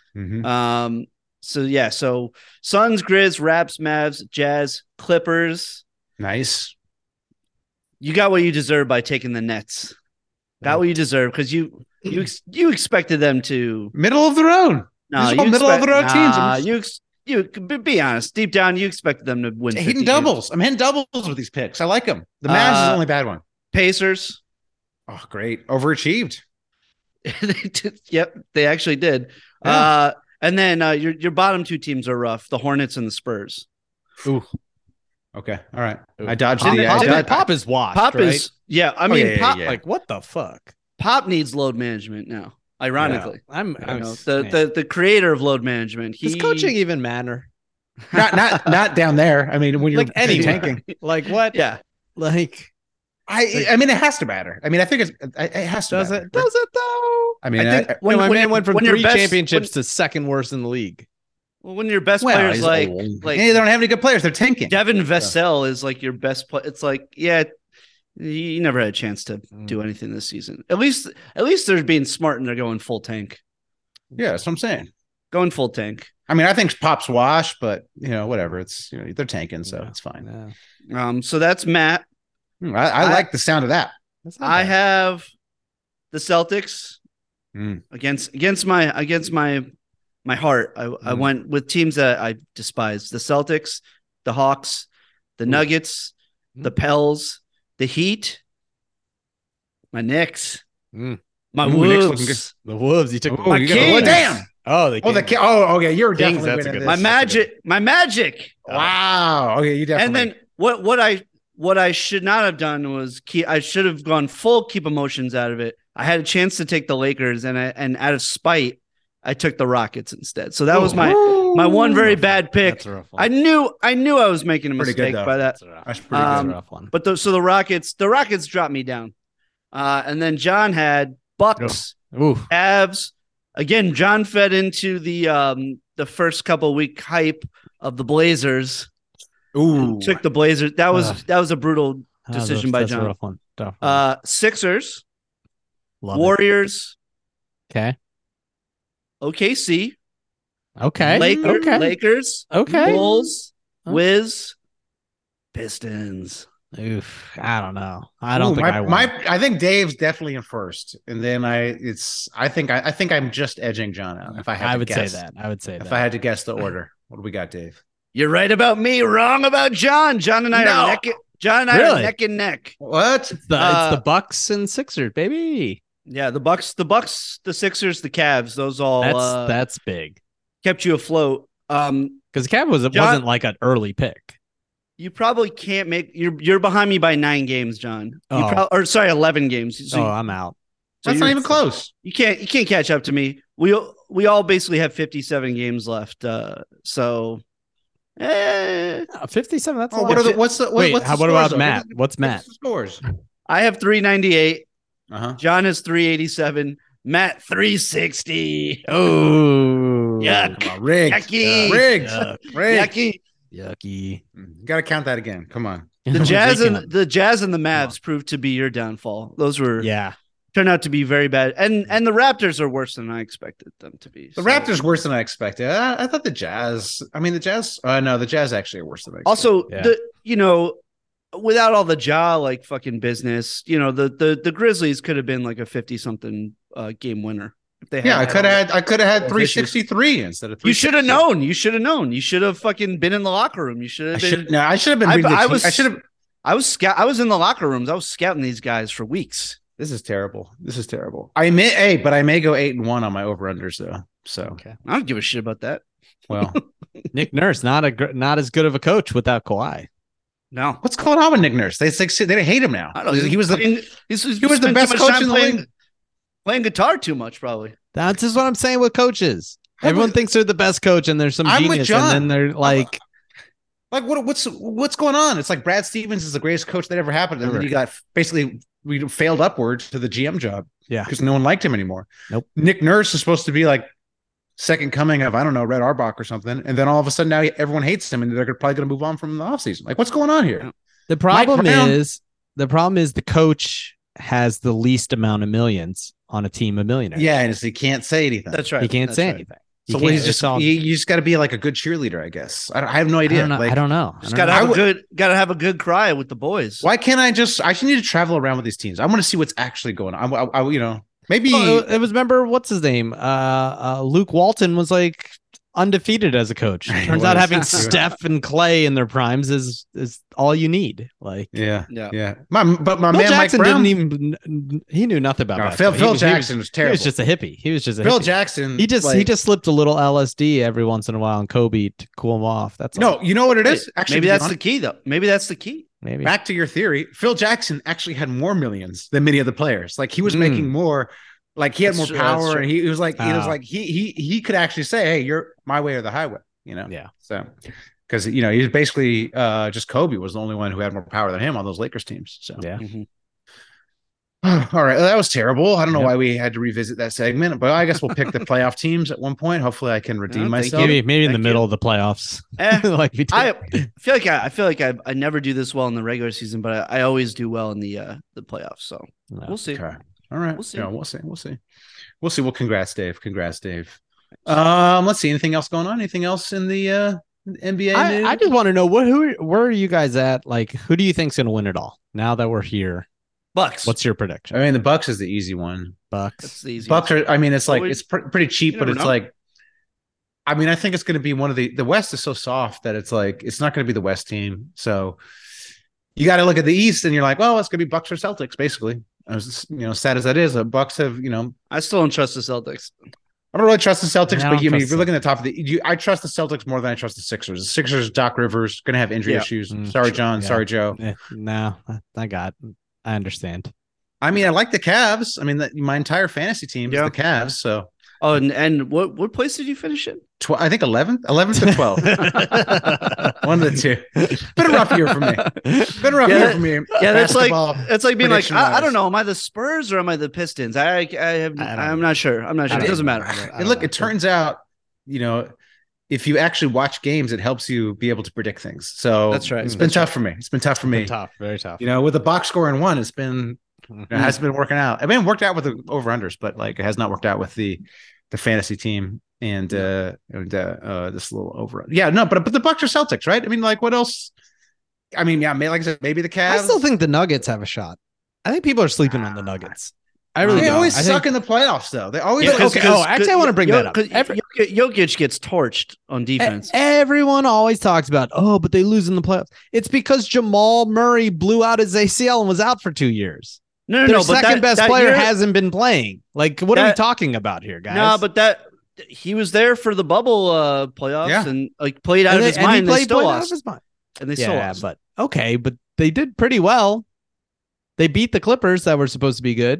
So Suns, Grizz, Raps, Mavs, Jazz, Clippers. Nice. You got what you deserve by taking the Nets. Got what you deserve because you expected them to Middle of the road. No, These are all middle of the road teams. You be honest. Deep down, you expected them to win. Hitting doubles. I'm hitting doubles with these picks. I like them. The Mavs is the only bad one. Pacers. Oh, great. Overachieved. Yep, they actually did. Yeah. And then your bottom two teams are rough: the Hornets and the Spurs. Ooh. Okay. All right. Ooh. I dodged Pop is washed. Pop right? is I mean, Pop like what the fuck? Pop needs load management now. Ironically, I'm the creator of load management. Does coaching even matter? not down there. I mean, when you're Like anywhere. tanking. Like what? Yeah. Like I mean, it has to matter. I mean, I think it has to. does matter. it? Does it though? I mean, I think My man went from when your 3 best- championships to second worst in the league. when your best Well, players he's like old. They don't have any good players. They're tanking. Devin Vassell is like your best player. It's like, you never had a chance to do anything this season. At least they're being smart and they're going full tank. Yeah, that's what I'm saying. Going full tank. I mean, I think Pop's wash, but whatever. It's they're tanking, so it's fine. So that's Matt. I like the sound of that. I have the Celtics against my heart. I went with teams that I despise: the Celtics, the Hawks, the Nuggets, the Pels, the Heat, my Knicks, my Wolves, The Wolves. You took my you Kings. Damn. Oh, the Kings. Okay. You're Kings, definitely that's a winning good this. my Magic. Wow. Okay, you definitely. And then what I should not have done was I should have gone full keep emotions out of it. I had a chance to take the Lakers, and out of spite, I took the Rockets instead. So that was my one very bad pick. That's a rough one. I knew I was making a Pretty good, mistake though. by that. That's pretty good. rough one. But the Rockets dropped me down. And then John had Bucks, Ooh. Avs. Again, John fed into the first couple week hype of the Blazers. Ooh. Took the Blazers. That was a brutal decision by That's a John. rough one. Tough one. Sixers, Love it. Warriors, Okay. OKC, Okay. Lakers, Okay. Bulls, Okay. Wiz, Pistons. Oof. I don't know. I don't think I won. I think Dave's definitely in first, and then I think I'm just edging John out. If I had I to would guess. say that. I would say If that. I had to guess the order, what do we got, Dave? You're right about me, wrong about John. John and I No. are neck and neck. What? It's the Bucks and Sixers, baby. Yeah, the Bucks, the Sixers, the Cavs. Those all That's big. kept you afloat. Because the Cavs wasn't like an early pick. You probably can't make. You're behind me by 9 games, John. Oh. 11 games. So I'm out. That's not even close. You can't catch up to me. We all basically have 57 games left. So 57. That's a Oh, lot. what are the what's the Wait, what's the what about scores, though? Matt? What's Matt? What's the scores? I have 398. Uh-huh. John is 387. Matt 360. Oh, Yuck. Come on, Riggs. Yucky. Riggs. Yuck. Riggs. Yucky. Yucky. You got to count that again. Come on. The Jazz and the Mavs proved to be your downfall. Those were turned out to be very bad, and the Raptors are worse than I expected them to be. The Raptors worse than I expected. I thought the Jazz. I mean, the Jazz. No, the Jazz actually are worse than I expected. Also, without all the like fucking business, the Grizzlies could have been like a 50-something game winner if they had. I could have had 363 instead of 360. You should have known. You should have known. You should have fucking been in the locker room. You should have been. I should have been. I was in the locker rooms. I was scouting these guys for weeks. This is terrible. I may go 8-1 on my over-unders though. So okay. I don't give a shit about that. Well, Nick Nurse not as good of a coach without Kawhi. No, what's going on with Nick Nurse? They hate him now. I don't know. He was the best coach in the league. Playing guitar too much, probably. That's just what I'm saying with coaches. Everyone thinks they're the best coach, and there's some genius, and then they're like, what's going on? It's like Brad Stevens is the greatest coach that ever happened, and then you got basically we failed upwards to the GM job, because no one liked him anymore. Nope. Nick Nurse is supposed to be like second coming of, I don't know, Red Auerbach or something, and then all of a sudden now everyone hates him, and they're probably going to move on from the offseason. Like, what's going on here? The problem is the coach has the least amount of millions on a team of millionaires. Yeah, and he can't say anything. That's right. He can't say anything. So he's just you just got to be like a good cheerleader, I guess. I have no idea. I don't know. Just got to have a good cry with the boys. Why can't I should need to travel around with these teams. I want to see what's actually going on. I maybe it was, remember what's his name? Luke Walton was like undefeated as a coach. Turns out having Steph and Clay in their primes is all you need. Like, yeah. My man Jackson Mike Brown he knew nothing about that. Phil Jackson was terrible. He was just a hippie. Phil Jackson. He just slipped a little LSD every once in a while on Kobe to cool him off. That's all. You know what it is? Actually, maybe that's the key, though. Maybe that's the key. Maybe. Back to your theory, Phil Jackson actually had more millions than many of the players. Like, he was making more. Like, he had more power, and he was like he could actually say, "Hey, you're my way or the highway." Yeah. So, because he was basically just Kobe was the only one who had more power than him on those Lakers teams. So yeah. All right, that was terrible. I don't know why we had to revisit that segment, but I guess we'll pick the playoff teams at one point. Hopefully, I can redeem myself. Maybe in the middle of the playoffs. Like we did. I feel like I never do this well in the regular season, but I always do well in the playoffs. So we'll see. Okay. All right. We'll see. Yeah, we'll see. Well, congrats, Dave. Let's see. Anything else going on? Anything else in the NBA? I just want to know where are you guys at? Like, who do you think's going to win it all now that we're here? Bucks. What's your prediction? I mean, the Bucks is the easy one. Bucks. That's the easy Bucks one. are. I mean, it's like it's pretty cheap, but it's like. I mean, I think it's going to be one of the West is so soft that it's like it's not going to be the West team. So you got to look at the East, and you're like, well, it's going to be Bucks or Celtics, basically. As sad as that is, the Bucks have, I still don't trust the Celtics. I don't really trust the Celtics, but if you're looking at the top of I trust the Celtics more than I trust the Sixers. The Sixers, Doc Rivers, going to have injury issues. Sorry, John. Sorry, Joe. No, I understand. I mean, I like the Cavs. I mean, my entire fantasy team is the Cavs. So, and what place did you finish in? I think 11th to 12th. One of the two. Been a rough year for me. Year for me. Yeah, that's like being like, I don't know. Am I the Spurs or am I the Pistons? I'm not sure. It doesn't matter. And look, it turns out, if you actually watch games, it helps you be able to predict things. So that's right. It's been tough for me. It's been tough for me. Tough, very tough. With the box score in one, it's been it hasn't been working out. I mean, it worked out with the over-unders, but like it has not worked out with the fantasy team. And this little over, but the Bucks are Celtics, right? I mean, like, what else? I mean, like I said, maybe the Cavs. I still think the Nuggets have a shot. I think people are sleeping on the Nuggets. I really they don't. always suck in the playoffs, though. They always actually, I want to bring that up. Jokic gets torched on defense. Everyone always talks about, but they lose in the playoffs. It's because Jamal Murray blew out his ACL and was out for 2 years. No, Their second best player hasn't been playing. Like, what are we talking about here, guys? No, but he was there for the bubble playoffs and like played out of his mind. They still lost. And they still lost. But they did pretty well. They beat the Clippers that were supposed to be good.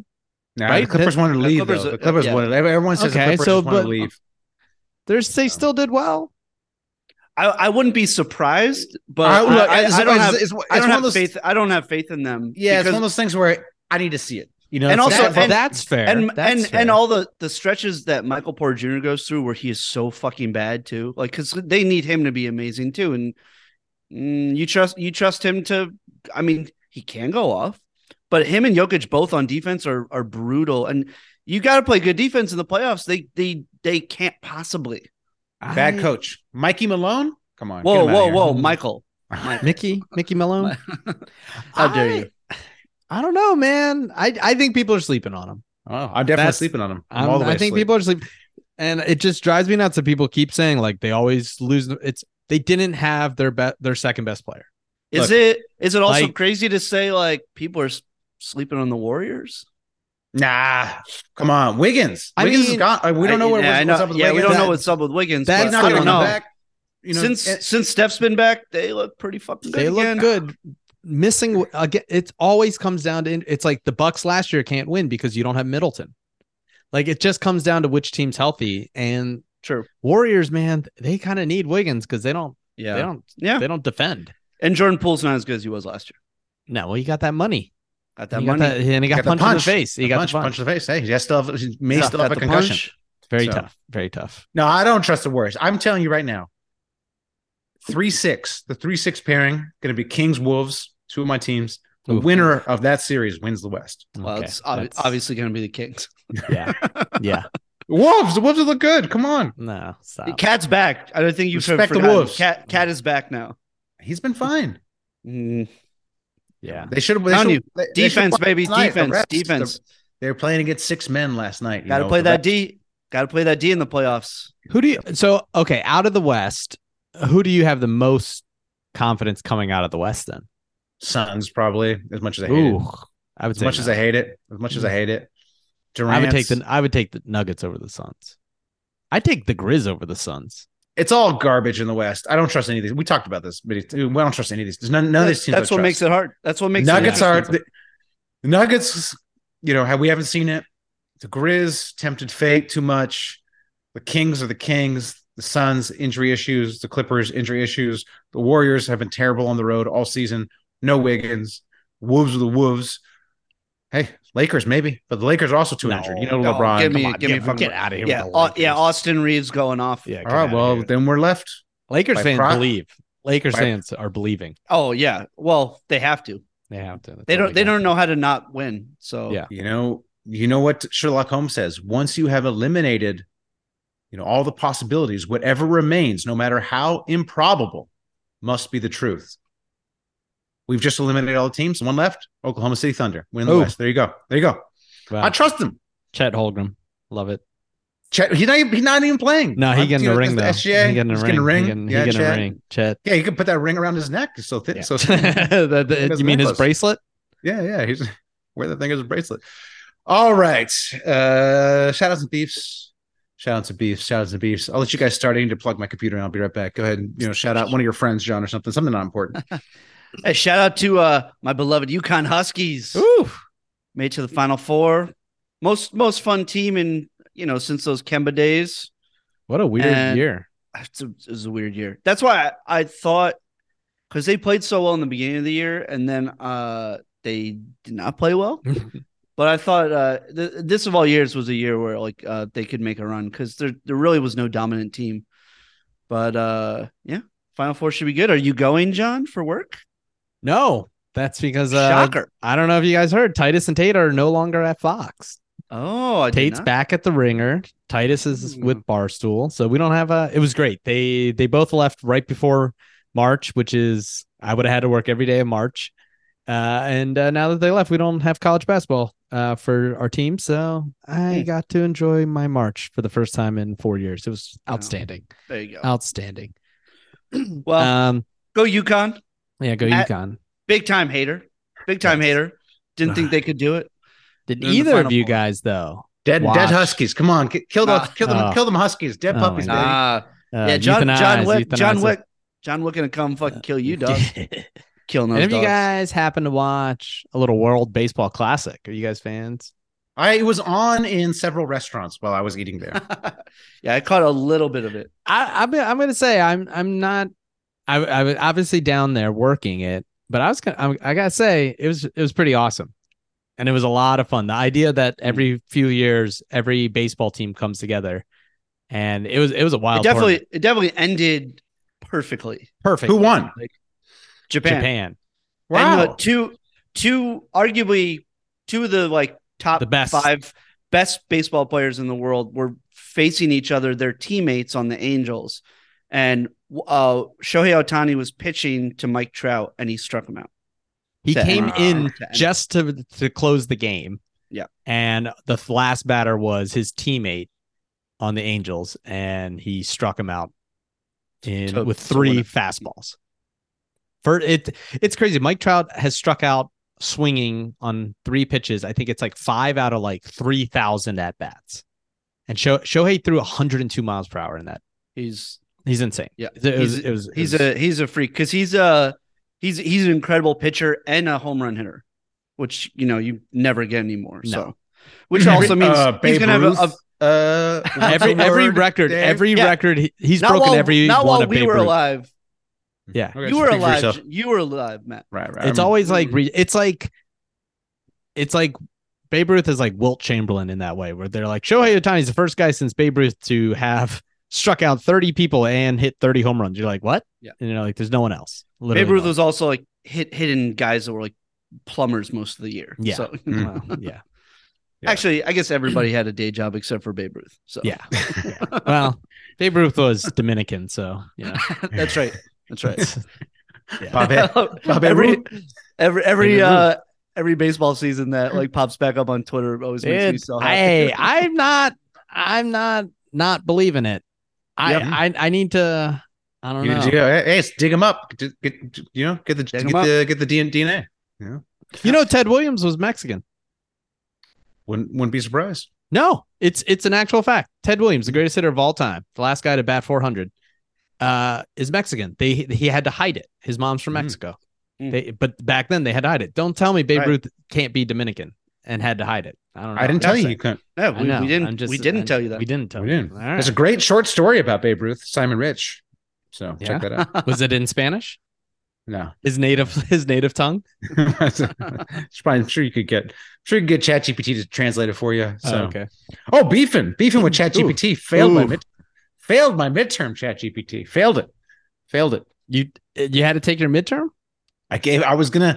Nah, Right? the Clippers wanted to leave. Clippers, Though. The Clippers yeah. wanted. Everyone says Okay, the Clippers so, want to but- leave. They still did well. I wouldn't be surprised, but I- look, I it's- don't it's- have it's I don't one have of those- faith. I don't have faith in them. Yeah, it's because- one of those things where I need to see it. You know, And it's also- that- That's fair. and fair. all the stretches that Michael Porter Jr. goes through where he is so fucking bad too, like because they need him to be amazing too, and you trust him to. I mean, he can go off, but him and Jokic both on defense are brutal, and you got to play good defense in the playoffs. They can't possibly. bad coach, Mikey Malone. Come on, Whoa, get him out of whoa, here. whoa, Michael. Mickey Malone. How dare you? I don't know, man. I think people are sleeping on him. Oh, I'm definitely That's- sleeping on him. I'm all the way I think asleep. people are sleeping, and it just drives me nuts that people keep saying like they always lose. They didn't have their second best player. Is Look, it also like- crazy to say like people are sleeping on the Warriors? Nah, come on, Wiggins. I Wiggins mean- is gone. We don't know what's up with yeah, Wiggins. we don't know That- what's up with Wiggins. that's but He's not not I going don't to come know. back. You know, Since Steph's been back, they look pretty fucking good. They look again. good. Missing again, it always comes down to it's like the Bucks last year can't win because you don't have Middleton. Like it just comes down to which team's healthy. And True. Warriors, man, they kind of need Wiggins because they don't Yeah. they don't defend. And Jordan Poole's not as good as he was last year. No, well, you got that money. Got that He money. got that, and he got, got the punched in the punch. face. He The got punch, the punch. punch in the face. Hey, he still have, he may Yeah, still have got a the concussion. punch. Very So- tough. Very tough. No, I don't trust the Warriors. I'm telling you right now. 3-6, the 3-6 pairing going to be Kings Wolves, two of my teams. The Oof. winner of that series wins the West. Well, Okay, it's that's- obviously going to be the Kings. Yeah. Yeah. The Wolves look good. Come on, No, stop. Cat's back. I don't think you've Respect the forgotten. Wolves. Cat is back now. he's been fine. Mm, Yeah. They should have. Telling you, defense, baby, defense, defense. They were playing against 6 men last night. Got to play that D. Got to play that D in the playoffs. Who do you so okay, out of the West, who do you have the most confidence coming out of the West then? Suns probably as much as I hate it. Ooh. I would As say much as I hate it. As much as I hate it. Durant. I would take the Nuggets over the Suns. I'd take the Grizz over the Suns. It's all garbage in the West. I don't trust any of these. We talked about this, but we don't trust any of these. There's none of these teams. That's what makes it hard. That's what makes Nuggets it are the Nuggets. You know, we haven't seen it. The Grizz tempted fate too much. The Kings are the Kings. The Suns injury issues. The Clippers injury issues. The Warriors have been terrible on the road all season. No Wiggins. Wolves are the Wolves. Hey, Lakers maybe, but the Lakers are also too injured. You know, No, LeBron. give me- come on, give me get fucking- out of here. Yeah, Austin Reeves going off. Yeah. all right, well, then we're left. Lakers by fans pro- believe. Lakers by- fans are believing. Oh yeah. Well, they have to. They have to. They don't know how to not win. So Yeah. You know what Sherlock Holmes says. Once you have eliminated, all the possibilities, whatever remains, no matter how improbable, must be the truth. We've just eliminated all the teams. One left, Oklahoma City Thunder. Win the Oh. West. There you go. Wow. I trust them. Chet Holmgren. Love it. Chet, he's not even playing. No, he getting a ring though. SGA, He getting a he's ring. getting a ring. He Yeah, getting a Chet. ring. Chet. Yeah, you could put that ring around his neck. It's so thin. Yeah. So thin. You mean his necklace. bracelet? Yeah. He's wear that thing as a bracelet. All right. Shout outs and beefs. Shout outs and beefs. I'll let you guys start. I need to plug my computer and I'll be right back. Go ahead and shout out one of your friends, John, or something not important. hey, shout out to my beloved UConn Huskies. Ooh. Made to the Final Four. Most fun team in since those Kemba days. What a weird And- year. It was a weird year. That's why I thought because they played so well in the beginning of the year and then they did not play well. But I thought this of all years was a year where they could make a run because there really was no dominant team. But yeah, Final Four should be good. Are you going, John, for work? No, that's because Shocker. I don't know if you guys heard Titus and Tate are no longer at Fox. Oh, I did Tate's not. back at the Ringer. Titus is with Barstool, so we don't have it was great. They both left right before March, which is I would have had to work every day of March. And now that they left, we don't have college basketball for our team, so I got to enjoy my March for the first time in 4 years. It was outstanding. There you go. Outstanding. Well, go UConn. Yeah, go At- UConn. Big time hater. Big time hater. Didn't think they could do it. Did They're in the either of Final you Four. guys though? Dead Watch. Huskies. Come on. Kill them Huskies. Dead Oh puppies, my baby. Yeah, John euthanize, Wick. John euthanize. Wick. John Wick gonna come fucking kill you, dog. Killing those And if you dogs. guys happen to watch a little World Baseball Classic, are you guys fans? It was on in several restaurants while I was eating there. Yeah, I caught a little bit of it. I'm gonna say I'm not. I was obviously down there working it, but I gotta say it was pretty awesome, and it was a lot of fun. The idea that every few years every baseball team comes together, and it was a wild. It definitely ended perfectly. Perfect. Who won? Japan. Wow. And arguably two of the top The best. 5 best baseball players in the world were facing each other, their teammates on the Angels. And Shohei Ohtani was pitching to Mike Trout, and he struck him out. He came in to end. just to close the game. Yeah. And the last batter was his teammate on the Angels, and he struck him out with win 3 it. fastballs. It's crazy. Mike Trout has struck out swinging on 3 pitches. I think it's 5 out of 3,000 at bats. And Shohei threw 102 miles per hour in that. He's insane. Yeah, He's a freak because he's an incredible pitcher and a home run hitter, which you never get anymore. No. So, which also means he's gonna have every record, he's broken every not one while of we Babe were Ruth. alive. Yeah, Okay, You were speak for alive. yourself. You were alive, Matt. Right. it's always it's like Babe Ruth is like Wilt Chamberlain in that way, where they're like Shohei Ohtani is the first guy since Babe Ruth to have struck out 30 people and hit 30 home runs. You're like, what? Yeah. And there's no one else. Literally Babe Ruth no one. was also hitting guys that were plumbers most of the year. Yeah. So, Well, yeah. Actually, I guess everybody had a day job except for Babe Ruth. So Yeah. Well, Babe Ruth was Dominican, so that's right. That's right. Every baseball season that pops back up on Twitter always makes me so happy. Hey, I'm not believing it. I need to. I don't know. Hey, dig him up. Get the DNA. Yeah. Ted Williams was Mexican. Wouldn't be surprised. No, it's an actual fact. Ted Williams, the greatest hitter of all time, the last guy to bat 400, is Mexican. He had to hide it. His mom's from Mexico. But back then they had to hide it. Don't tell me Babe Ruth can't be Dominican and had to hide it. I don't know. I didn't tell you couldn't. Yeah, we didn't tell you that. We didn't tell We you. didn't. All right. There's a great short story about Babe Ruth, Simon Rich. So check that out. Was it in Spanish? No. His native tongue? I'm sure you could get ChatGPT to translate it for you. So okay. Oh, beefing with ChatGPT. Failed my midterm. ChatGPT. Failed it. You had to take your midterm? I was gonna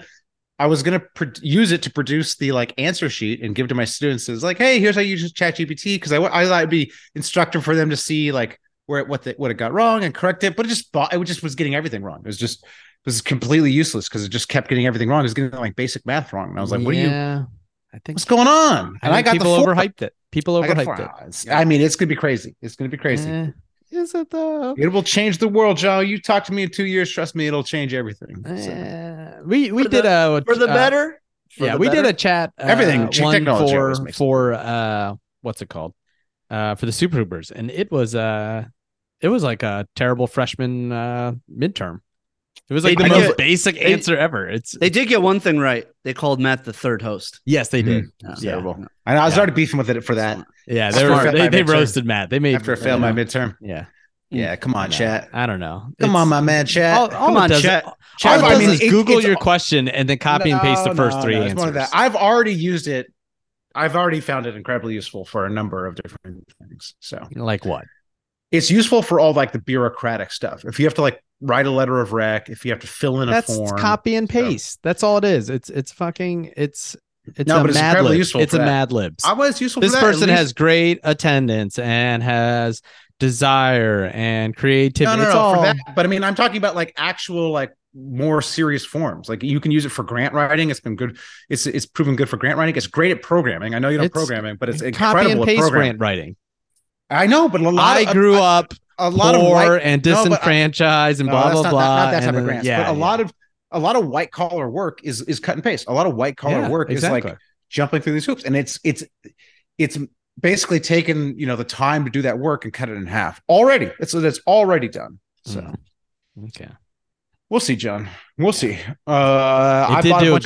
use it to produce the answer sheet and give it to my students. It's hey, here's how you use ChatGPT, because I thought it'd be instructive for them to see what it got wrong and correct it. But it just was getting everything wrong. It was completely useless because it just kept getting everything wrong. It was getting basic math wrong, and I was like, "What are you? I think What's going on?" And I got people overhyped it. People overhyped it. I mean, it's gonna be crazy. It's gonna be crazy. Is it though? It will change the world, Joe. You talk to me in 2 years. Trust me, it'll change everything. So. We did for the better. We did a chat. Everything one for what's it called? For the Super Hoopers, and it was like a terrible freshman midterm. It was like the most basic answer ever. They did get one thing right. They called Matt the third host. Yes, they did. Terrible. I was already beefing with it for that. Yeah, they roasted Matt. They made after I failed my midterm. Yeah. Yeah, come on, chat. I don't know. Come on, my man, chat. Come on, chat. All it does is Google your question and then copy and paste the first 3 answers. More than that. I've already used it. I've already found it incredibly useful for a number of different things. So, like what? It's useful for all the bureaucratic stuff. If you have to write a letter of rec, if you have to fill in a form, that's copy and paste. So. That's all it is. It's no, a Mad Lib. It's a Mad Libs. I was useful. This for that, person has great attendance and has desire and creativity. No, for that. But I mean, I'm talking about actual more serious forms. You can use it for grant writing. It's been good. It's proven good for grant writing. It's great at programming. I know you don't programming, but it's copy and paste grant writing. I know, but I grew up a lot poor and disenfranchised and blah blah blah. Not that type of grants. Yeah, but a lot of white collar work is cut and paste. A lot of white collar work is jumping through these hoops, and it's basically taken the time to do that work and cut it in half already. It's already done. So okay, we'll see, John. We'll see. It did do a good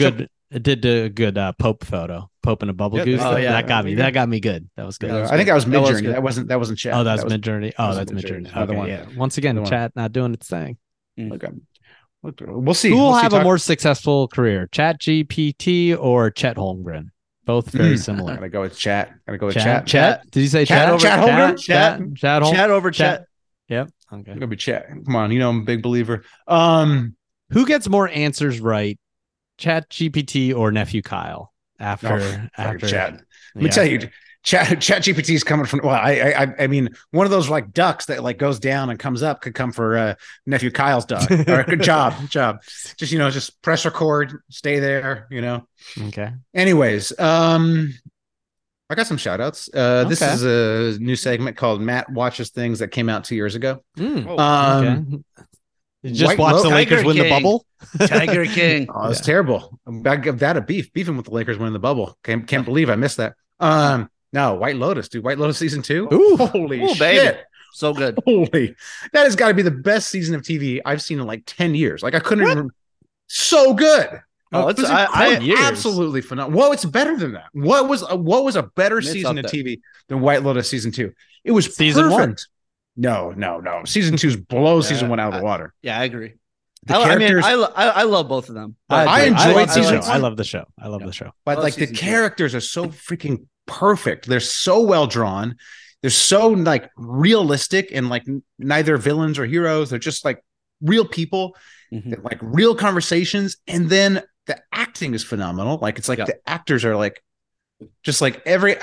It did a good Pope photo. Pope in a bubble goose. oh, That got me. That got me good. That was good. I think that was That was Midjourney. good. That wasn't Chat. Oh, that's was Midjourney. Oh, that's Midjourney. Midjourney. Another Okay, one. yeah. Once again, Another one. chat not doing its thing. Okay. We'll see. Who will We'll see. have a more successful career, Chat GPT or Chet Holmgren? Both very similar. Gotta go with Chat. Chat. Did you say Chat Chat? over Holmgren? Chat. Chat. Chat over chat. Yep. Okay. It's gonna be Chat. Come on, you know I'm a big believer. Who gets more answers right, Chat GPT or Nephew Kyle? After Chat. Let me tell you, Chat GPT is coming from. Well, I mean, one of those like ducks that like goes down and comes up could come for Nephew Kyle's duck. All right, good job. Just just press record, stay there. Okay. Anyways, I got some shout outs. This Okay. is a new segment called Matt Watches Things that came out 2 years ago. Okay. You just White watch the Lo- Lakers Tiger win the King. bubble. Tiger King. Oh, it's terrible. I give that a beefing with the Lakers winning the bubble. Can't believe I missed that. No, White Lotus, dude. White Lotus season 2. Ooh. Holy Ooh, shit. baby. So good. Holy, that has got to be the best season of TV I've seen in like 10 years. Like I couldn't even. So good. Oh, it's It was absolutely phenomenal. Well, it's better than that. What was a better It's season of up there. TV than White Lotus season 2? It was Season perfect. No. Season 2's blows season 1 out of the water. Yeah, I agree. The I mean, characters, I love both of them. I agree. enjoyed love the season show. one. I love the show. I love the show. but love like the season 2. characters are so freaking perfect. They're so well drawn. They're so like realistic and like neither villains or heroes. They're just like real people, Mhm. like real conversations. And then the acting is phenomenal. Like it's like Yeah. the actors are like just like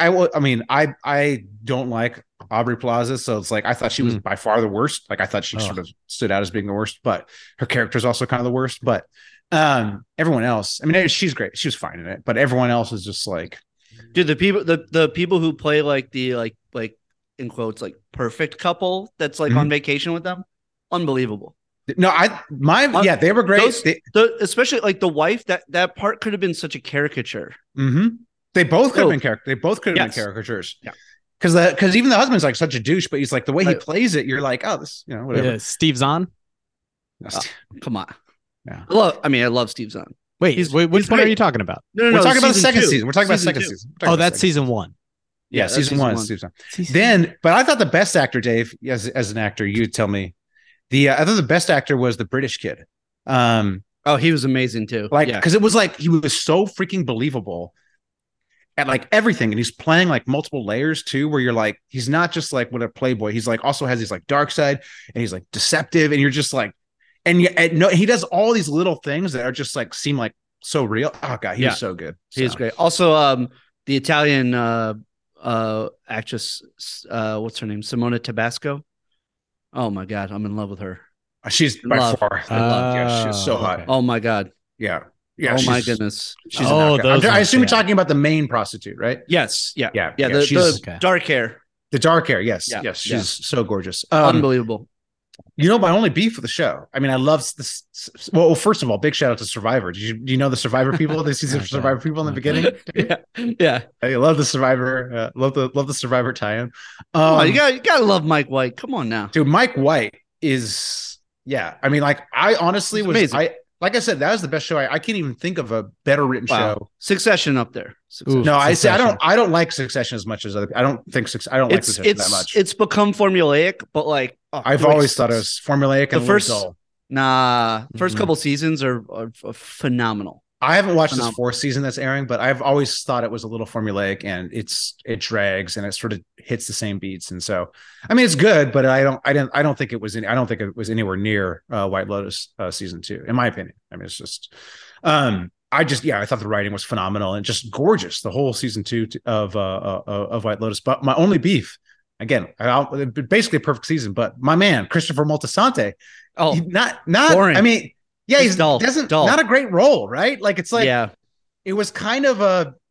I don't like Aubrey Plaza, so it's like I thought she was by far the worst. Like I thought she sort of stood out as being the worst, but her character is also kind of the worst. But everyone else, I mean, she's great. She was fine in it, but everyone else is just like, Dude, the people who play like the like in quotes like perfect couple that's like on vacation with them, unbelievable. no, they were great. Those- especially like the wife, that part could have been such a caricature. They both could have Oh. been characters. They both could have Yes. been caricatures. Yeah. Because even the husband's like such a douche, but he's like the way he Right. plays it, you're like, oh, this, whatever. Yeah, Steve Zahn. Come on. Yeah. I love Steve Zahn. Wait, He's which one great. are you talking about? No, We're talking about the season second 2. season. We're talking about second two. season. We're talking Oh, about that's second season 1. Yeah, that's season one. one. Season one. Then, but I thought the best actor, Dave, as an actor, you'd tell me. I thought the best actor was the British kid. Oh, he was amazing too. Like, yeah. because it was like he was so freaking believable at like everything, and he's playing like multiple layers too, where you're like, he's not just like what a playboy. He's like also has his like dark side, and he's like deceptive, and you're just like, no, he does all these little things that are just like seem like so real. Oh god, he was so good. He's So. great. Also, the Italian actress, what's her name? Simona Tabasco. Oh my god, I'm in love with her. She's by Love. far. I love. Yeah, she's so hot. okay. Oh my god. Yeah. Oh my she's- goodness. She's Oh, a knockout. those I ones, assume you're yeah. talking about the main prostitute, right? Yes. Yeah. Yeah, Yeah. yeah, The she's- okay. dark hair. The dark hair. Yes. Yeah, Yes. yeah. She's so gorgeous. Unbelievable. My only beef with the show. I mean, I love this. Well, first of all, big shout out to Survivor. Do you know the Survivor people? This season of Survivor people in the beginning. Yeah. I love the Survivor. Love the Survivor tie-in. Oh, you gotta love Mike White. Come on now. Dude, Mike White is. Yeah, I mean, like I honestly He's was. amazing. Like I said, that was the best show. I can't even think of a better written show. Succession up there. Succession. No, I say Succession. I don't like Succession as much as other. I don't like Succession that much. It's become formulaic, but like I've like, always thought it was formulaic and the first- a little dull. Nah, first Mhm. couple seasons are phenomenal. I haven't watched this Phenomenal. fourth season that's airing, but I've always thought it was a little formulaic and it drags and it sort of hits the same beats. And so, I mean, it's good, but I don't think it was anywhere near White Lotus season 2, in my opinion. I mean, it's just, I thought the writing was phenomenal and just gorgeous. The whole season 2 of White Lotus. But my only beef, again, basically a perfect season, but my man, Christopher Moltisanti, Oh, not, boring. I mean, yeah, He's he's dull, dull. not a great role, right? Like it's like, yeah. it was kind of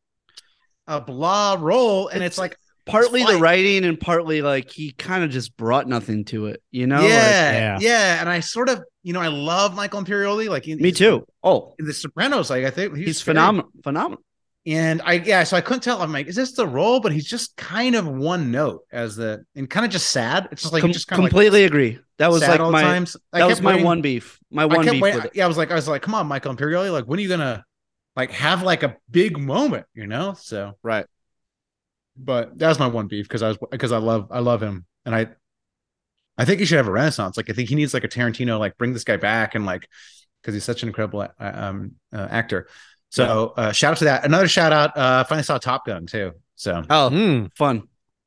a blah role, and it's like Partly it's the fine. writing and partly like he kind of just brought nothing to it, you know? yeah, Yeah. yeah. And I sort of, I love Michael Imperioli. Like, Like, me too. Oh, In The Sopranos, like I think he's very- phenomenal. And so I couldn't tell. I'm like, is this the role? But he's just kind of one note and kind of just sad. It's just like just kind of Completely agree. That was sad like all the my times. I that was kept my waiting- one beef. My I one kept beef waiting. with it. Yeah, I was like, come on, Michael Imperioli. Like, when are you gonna like have like a big moment, you know? So Right. but that was my one beef because I love him, and I think he should have a renaissance. Like I think he needs like a Tarantino, like bring this guy back, and like because he's such an incredible actor. So shout out to that. Another shout out. Finally saw Top Gun too. So Fun.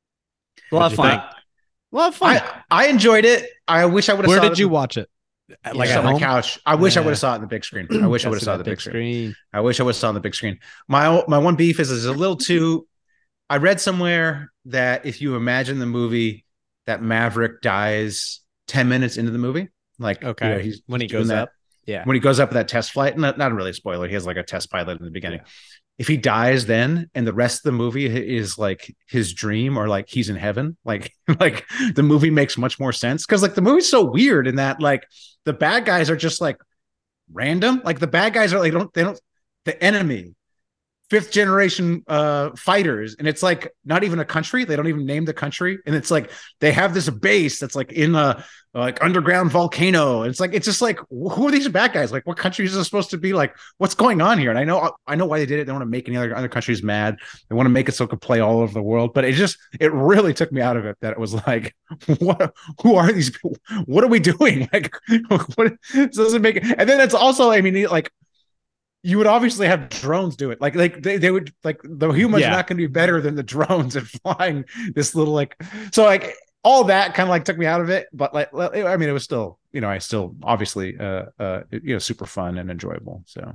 A lot of fun. A lot of fun. I enjoyed it. I wish I would have. Where did you watch it? Like on my couch. I wish I would have saw it on the big screen. I wish I would have saw it on the big screen. I wish I would have saw it on the big screen. My one beef is a little too. I read somewhere that if you imagine the movie that Maverick dies 10 minutes into the movie, like okay, he's when he doing goes that, up, yeah, when he goes up with that test flight, not really a spoiler. He has like a test pilot in the beginning. Yeah. If he dies then, and the rest of the movie is like his dream, or like he's in heaven, like the movie makes much more sense because like the movie's so weird in that like the bad guys are just like random, like the bad guys are like they don't the enemy. 5th generation fighters, and it's like not even a country. They don't even name the country, and it's like they have this base that's like in a like underground volcano. It's like it's just like who are these bad guys? Like what countries are supposed to be? Like what's going on here? And I know why they did it. They want to make any other countries mad. They want to make it so it could play all over the world. But it really took me out of it that it was like what? Who are these people? What are we doing? Like what? It doesn't make it. And then it's also like. You would obviously have drones do it. Like they would like the humans are not going to be better than the drones at flying this little like so like all that kind of like took me out of it. But like I mean it was still I still obviously super fun and enjoyable. So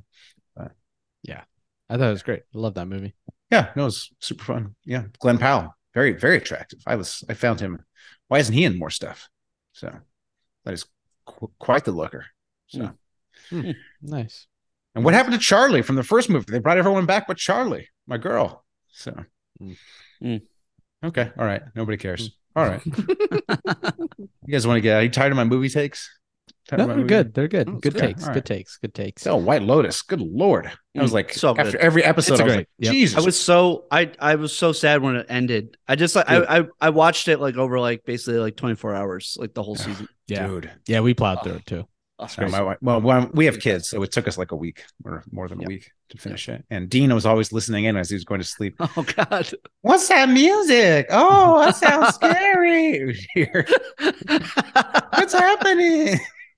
yeah, I thought it was great. I love that movie. Yeah, no, it was super fun. Yeah, Glenn Powell, very very attractive. I found him. Why isn't he in more stuff? So that is quite the looker. So nice. And what happened to Charlie from the first movie? They brought everyone back but Charlie, my girl. So, okay. All right. Nobody cares. All right. You guys want to get out? Are you tired of my movie takes? No, they're good. They're good. Oh, good takes. Right. Good takes. Good takes. Oh, White Lotus. Good Lord. I was like, so after good. every episode, I was like, Jesus. I was so sad when it ended. I just like, I watched it like over like basically like 24 hours, like the whole season. Yeah. Dude. Yeah. We plowed through it too. We have kids, so it took us like a week or more than a week to finish it. And Dean was always listening in as he was going to sleep. Oh God, what's that music? Oh, that sounds scary. What's happening?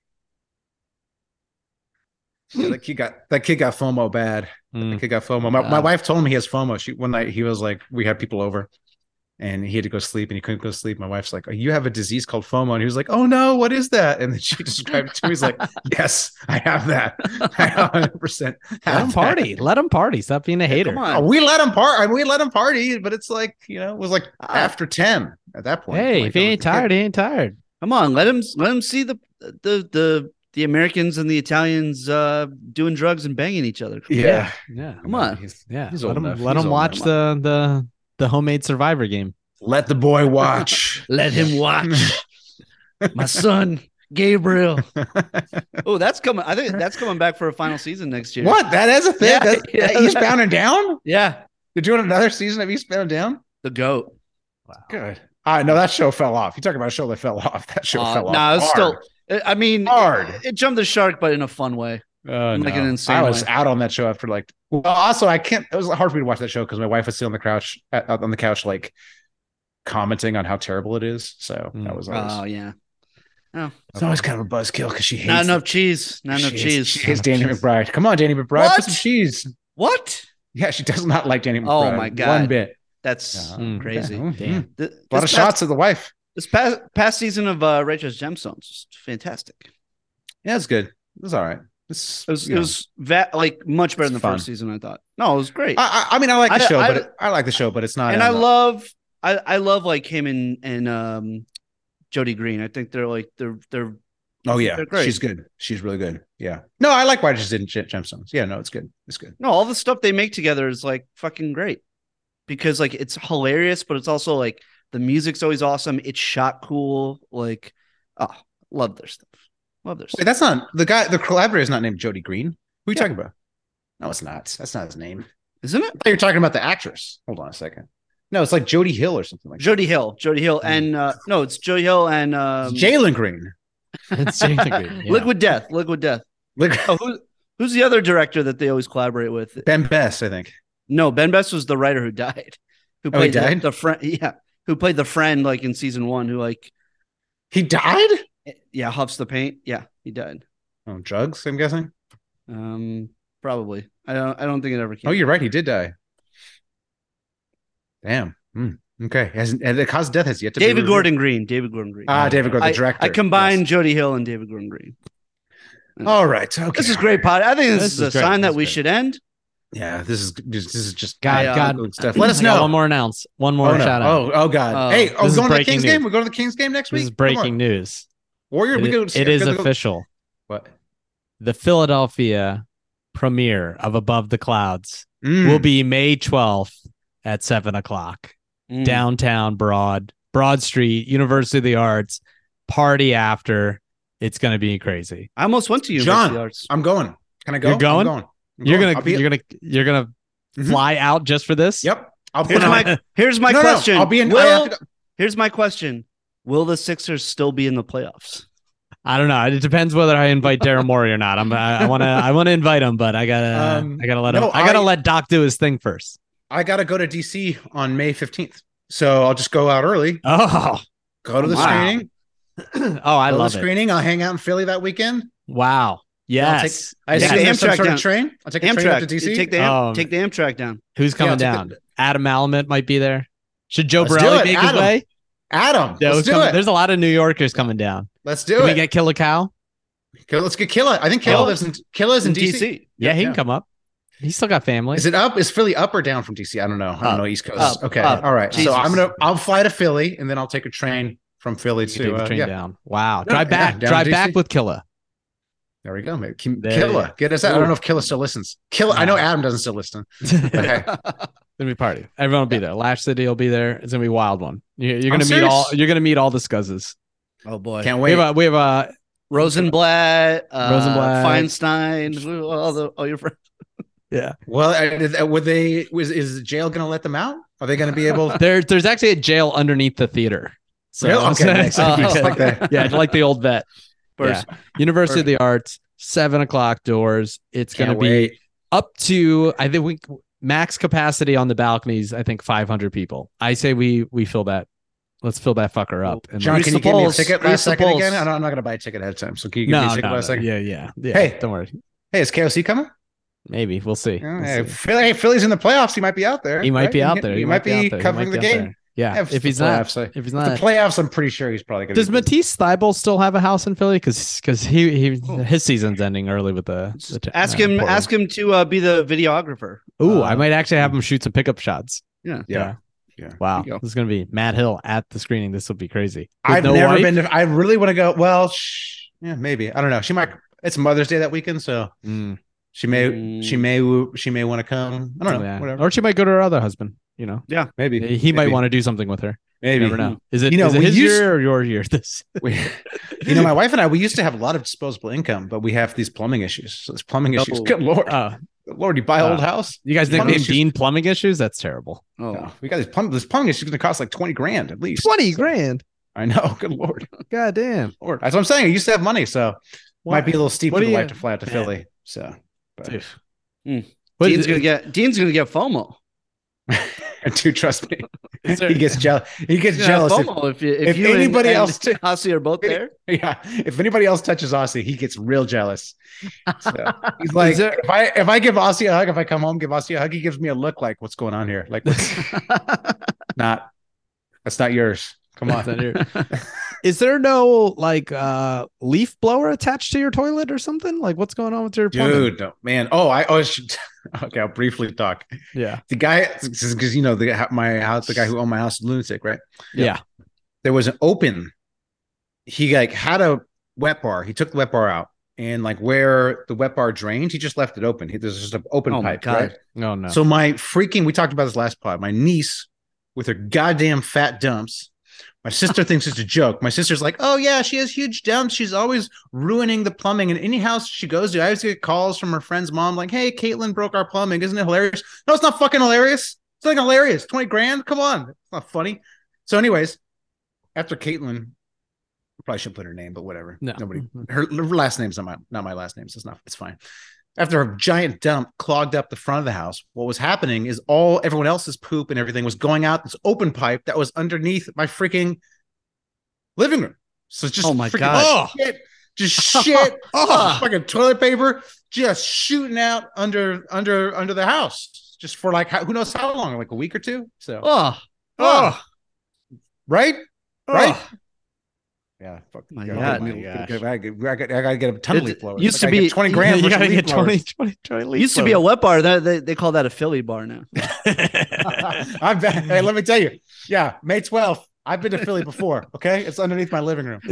Yeah, that kid got FOMO bad. That kid got FOMO. My wife told him he has FOMO. One night he was like, we had people over. And he had to go sleep, and he couldn't go to sleep. My wife's like, "Oh, you have a disease called FOMO," and he was like, "Oh no, what is that?" And then she described it to me. He's like, "Yes, I have that. I 100% Let him party. Let him party. Stop being a hater. Come on. Oh, we let him party. We let him party, but it's like it was like after 10 at that point. Hey, like, if he ain't tired, he ain't tired. Come on, let him see the Americans and the Italians doing drugs and banging each other. Yeah. Come on. He's Let old him enough. let He's him old watch enough. the homemade Survivor game. Let the boy watch. Let him watch. My son Gabriel. Oh, that's coming. I think that's coming back for a final season next year. What? That is a thing. Yeah, Eastbound and Down. Yeah, They're doing another season of Eastbound and Down. the GOAT. Wow. Good. No, that show fell off. You talking about a show that fell off? That show fell off. No, it's hard. still. I mean, Hard. It jumped the shark, but in a fun way. Like an insane I was way. out on that show after like. Well, also I can't. It was hard for me to watch that show because my wife was sitting on the couch, like commenting on how terrible it is. So that was always. Oh yeah. Oh, it's always kind of a buzzkill because she hates not enough cheese. Not enough She cheese. hates Danny McBride. Come on, Danny McBride, What? put some cheese. What? Yeah, she does not like Danny McBride. Oh my God. one bit. That's crazy. Okay. Damn. A lot of shots of the wife. This past season of Rachel's Gemstones was fantastic. Yeah, it's good. It was all right. It was like much better than the fun. first season. I thought. No, it was great. I mean, I like the show, but I like the show, but it's not. And I love like him and Jodie Green. I think they're Oh yeah, they're great. she's good. She's really good. Yeah. No, I like why she's in Gemstones. Yeah, no, it's good. It's good. No, all the stuff they make together is like fucking great because like it's hilarious, but it's also like the music's always awesome. It's shot cool. Like, love their stuff. Love their stuff. Wait, that's not the guy. The collaborator is not named Jodie Green. Who are you talking about? No, it's not. That's not his name. Isn't it? I thought you're talking about the actress. Hold on a second. No, it's like Jodie Hill or something like Jodie Hill, and no, it's Jodie Hill and that. Jalen Green. It's Jalen Green. Yeah. Liquid Death. Look, Oh, Who's the other director that they always collaborate with? Ben Best, I think. No, Ben Best was the writer who died. Who Oh, he played died? the friend? Yeah, who played the friend like in season 1? Who like He died? huffs the paint? Yeah, he died. Oh, drugs, I'm guessing. Probably. I don't think it ever came. Oh, you're right. He did die. Damn. Okay. And the cause of death has yet to be David revealed. Gordon Green. David Gordon Green. David Gordon, the director. I combined Yes. Jody Hill and David Gordon Green. All right. Okay. This is great, pod. I think this is a great. sign This that is we great. should end. Yeah, this is just God, good stuff. Let us I got know. one more shout out. Oh God. Oh. Hey, This we're is going to the breaking Kings news. game. We're going to the Kings game next week. This is Come breaking on. news. Warrior, we go. It is official. What? The Philadelphia premiere of Above the Clouds Mm. will be May 12th at 7:00 downtown Broad Street, University of the Arts. Party after. It's going to be crazy. I almost went to University John, Arts. I'm going. Can I go? You're going? I'm You're going. gonna I'll be- you're gonna Mhm. fly out just for this? Yep. I'll Here's my No, question. I'll be in. I have to go. Here's my question. Will the Sixers still be in the playoffs? I don't know. It depends whether I invite Daryl Morey or not. I want to invite him, but I gotta let him. no, I gotta let Doc do his thing first. I got to go to DC on May 15th, so I'll just go out early. Oh, Go to the Wow. screening. I Go to love the it. screening. I'll hang out in Philly that weekend. Wow. Yes. I Take assume the there's some Amtrak sort down. of train. I'll take a train up to Amtrak. DC. Take the Amtrak down. Who's coming I'll down? take Adam Alamet might be there. Should Joe Let's do Borelli it, make his Adam. way? Adam, Yeah, let's do coming- it. There's a lot of New Yorkers coming down. Let's do Can we it. get Killer Cow? Okay, let's get Killa. I think Killa Oh. lives in Killa's in DC. Yeah, he can come up. He's still got family. Is it up? Is Philly up or down from DC? I don't know. I don't know East Coast. Up, Okay. up. All right. Jesus. So I'll fly to Philly and then I'll take a train from Philly You can take to the train yeah. down. Wow. Yeah, Drive back. down Drive to back DC. with Killa. There we go. Maybe There Killa. you Get us out. I don't know if Killa still listens. Killa. I know Adam doesn't still listen. Okay. Gonna be party. Everyone will be there. Lash City will be there. It's gonna be a wild one. You're I'm gonna meet serious. all. You're gonna meet all the scuzzes. Oh boy. Can't We wait. have a Rosenblatt, Rosenblatt. Feinstein, all your friends. yeah. Well, is jail going to let them out? Are they going to be able? There's actually a jail underneath the theater. So Really? Okay, nice. Oh. Like that. yeah, like the old vet. Yeah. First. University of the Arts, 7:00 doors. It's Can't gonna be wait. up to I think max capacity on the balconies. I think 500 people. I say we fill that. Let's fill that fucker up. And John, like- can you the give me a polls. ticket Grease last the second polls. again? I'm not going to buy a ticket ahead of time. So can you give me a no, ticket no, last no. second? Yeah. Hey. Don't worry. Hey, is KOC coming? Maybe we'll see. We'll Hey, see. Philly's in the playoffs. He might be out there. He might right? be out there. He might be out there. He covering might the be out game. there. Yeah. Yeah, If he's the not, playoffs, if he's The not, playoffs, I'm pretty sure he's probably going to. does Matisse Thybulle still have a house in Philly? Because his season's ending early with the Ask him Portland. to be the videographer. Ooh, I might actually have him shoot some pickup shots. Yeah. Yeah. Wow, There you go. this is gonna be Matt Hill at the screening. This will be crazy. With I've no never wife? been. I really want to go. Well, yeah, maybe. I don't know. She might. It's Mother's Day that weekend, so Mm. she may want to come. I don't know. Yeah. Whatever. Or she might go to her other husband. You know, Maybe he might Maybe. want to do something with her. Maybe. You never know. Is it, You know, is it we his used- year or your year? This. My wife and I, we used to have a lot of disposable income, but we have these plumbing issues. So there's plumbing issues. Oh. Good Lord. Oh, Good Lord, you buy an old house? you guys Plumbing nicknamed issues. Dean plumbing issues? That's terrible. Oh, No, we got this plumbing issues going to cost like 20 grand at least. 20 grand. I know. Good Lord. God damn. Lord. That's what I'm saying. I used to have money, so might be a little steep What for do the you- wife to fly out to Man. Philly. So, but, What Dean's is- gonna get FOMO. do trust me. Is there- He gets jealous. He gets Yeah, jealous. If, FOMO if if you anybody and else t- Hossie are both there. yeah, if anybody else touches Aussie, he gets real jealous. So, he's like, Is there- if I give Aussie a hug, if I come home, give Aussie a hug, he gives me a look like, what's going on here? Like, what's that's not yours. Come on. Is there no like leaf blower attached to your toilet or something? Like what's going on with your plumbing? Dude, no, man. Oh, I should. Okay, I'll briefly talk. Yeah. The guy, because my house, the guy who owned my house, is lunatic, right? Yeah. There was an open. He like had a wet bar. He took the wet bar out, and like where the wet bar drained, he just left it open. There's just an open Oh my pipe. God. Right? Oh no. So we talked about this last pod. My niece with her goddamn fat dumps. My sister thinks it's a joke. My sister's like, oh yeah, she has huge dumps. She's always ruining the plumbing. And any house she goes to, I always get calls from her friend's mom like, hey, Caitlin broke our plumbing. Isn't it hilarious? No, it's not fucking hilarious. It's like hilarious. 20 grand. Come on. It's not funny. So anyways, after Caitlin, I probably shouldn't put her name, but whatever. No. Nobody, her last name's not my last name. So it's fine. after a giant dump clogged up the front of the house, what was happening is everyone else's poop and everything was going out this open pipe that was underneath my freaking living room. So just Oh my freaking God. shit, fucking toilet paper just shooting out under the house, just for like who knows how long, like a week or two. So right. Yeah, fuck My yeah, God. I gotta get a ton of leaf blowers. Used Like, to I be- get 20 grand. You for some gotta leaf get blowers. 20 leaf Used to be a wet bar. They call that a Philly bar now. I'm back. Hey, let me tell you. Yeah, May 12th. I've been to Philly before. Okay, it's underneath my living room.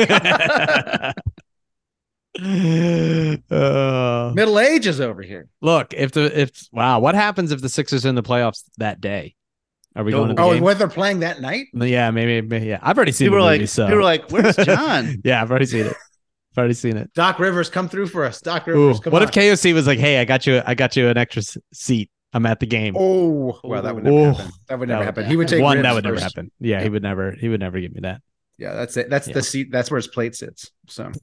Middle ages over here. Look, what happens if the Sixers are in the playoffs that day? Are we going to the Oh, game? whether they're playing that night? Yeah, maybe. Yeah, I've already seen People the are movie. like, So people are like, "Where's John?" yeah, I've already seen it. Doc Rivers, come through for us. Doc Ooh, Rivers, come what on. if KOC was like, "Hey, I got you an extra seat. I'm at the game." Oh, well, that would never Ooh. happen. That would never That happen. He would take one. ribs That would never first. happen. Yeah, he would never give me that. Yeah, that's it. That's the seat. That's where his plate sits. So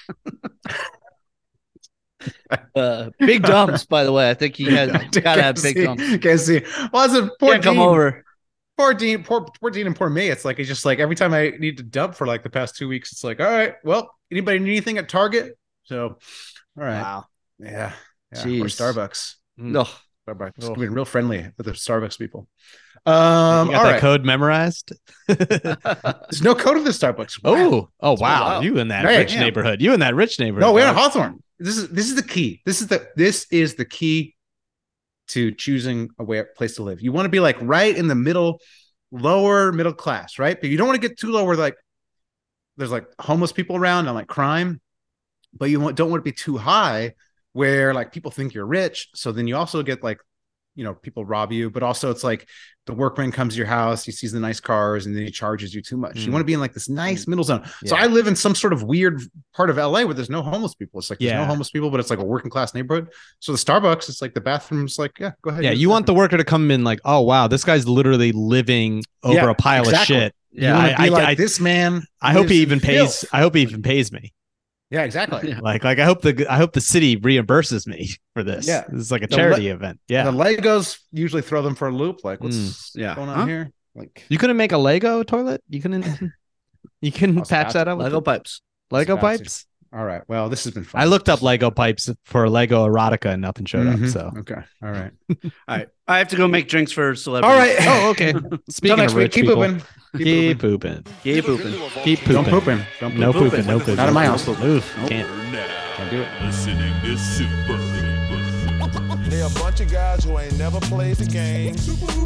Big dumps, by the way. I think he has gotta have big KOC, dumps. KOC. Well, as a poor Can't come Dean, over. poor Dean and poor me. It's like it's just like every time I need to dump for like the past 2 weeks, it's like, all right, well, anybody need anything at Target? So, all right, Wow. yeah, or Jeez. Starbucks. No. Starbucks being real friendly with the Starbucks people. You got All that right. code memorized? There's no code of the Starbucks. Wow. Oh wow! wow. You in that Yeah, rich yeah. neighborhood? You in that rich neighborhood? No, we're in dog. Hawthorne. This is the key. This is the key to choosing a place to live. You want to be like right in the middle, lower middle class, right? But you don't want to get too low where like there's like homeless people around and like crime, but you don't want to be too high where like people think you're rich. So then you also get like, you know, people rob you, but also it's like the workman comes to your house, he sees the nice cars, and then he charges you too much. You want to be in like this nice middle zone. So Yeah. I live in some sort of weird part of LA where there's no homeless people. It's like there's no Yeah. homeless people, but it's like a working class neighborhood. So the Starbucks, it's like the bathroom's like, yeah, go ahead. Yeah, use you the want the worker to come in like, oh wow, this guy's literally living over Yeah, a pile exactly. of shit. bathroom. You want to be like I- this man. I hope he lives even in pays. filth. I hope he even pays me. Yeah, exactly. Yeah. Like I hope the city reimburses me for this. Yeah. This is like a The charity event. Yeah, The Legos usually throw them for a loop. Like, what's Yeah. going on Huh? here? Like, you couldn't make a Lego toilet. You couldn't. You can I'll patch that up with Lego pipes. Lego Fancy. pipes. all right. Well, this has been fun. I looked up Lego pipes for Lego erotica and nothing showed up. Mhm. So okay. All right. All right. I have to go make drinks for celebrities. All right. oh okay. Until Speaking next of week. rich Keep people, pooping. keep pooping. Keep pooping. Keep pooping. Don't pooping. Don't No poop. pooping. No pooping. Not in my house. Oof, can't. You're now Can't do it. listening to Super. They a bunch of guys who ain't never played the game.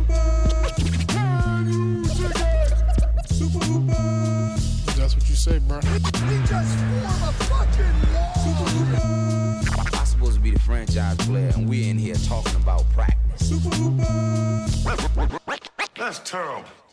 That's what you say, bro. We just form a fucking wall. I'm supposed to be the franchise player, and we're in here talking about practice. That's terrible.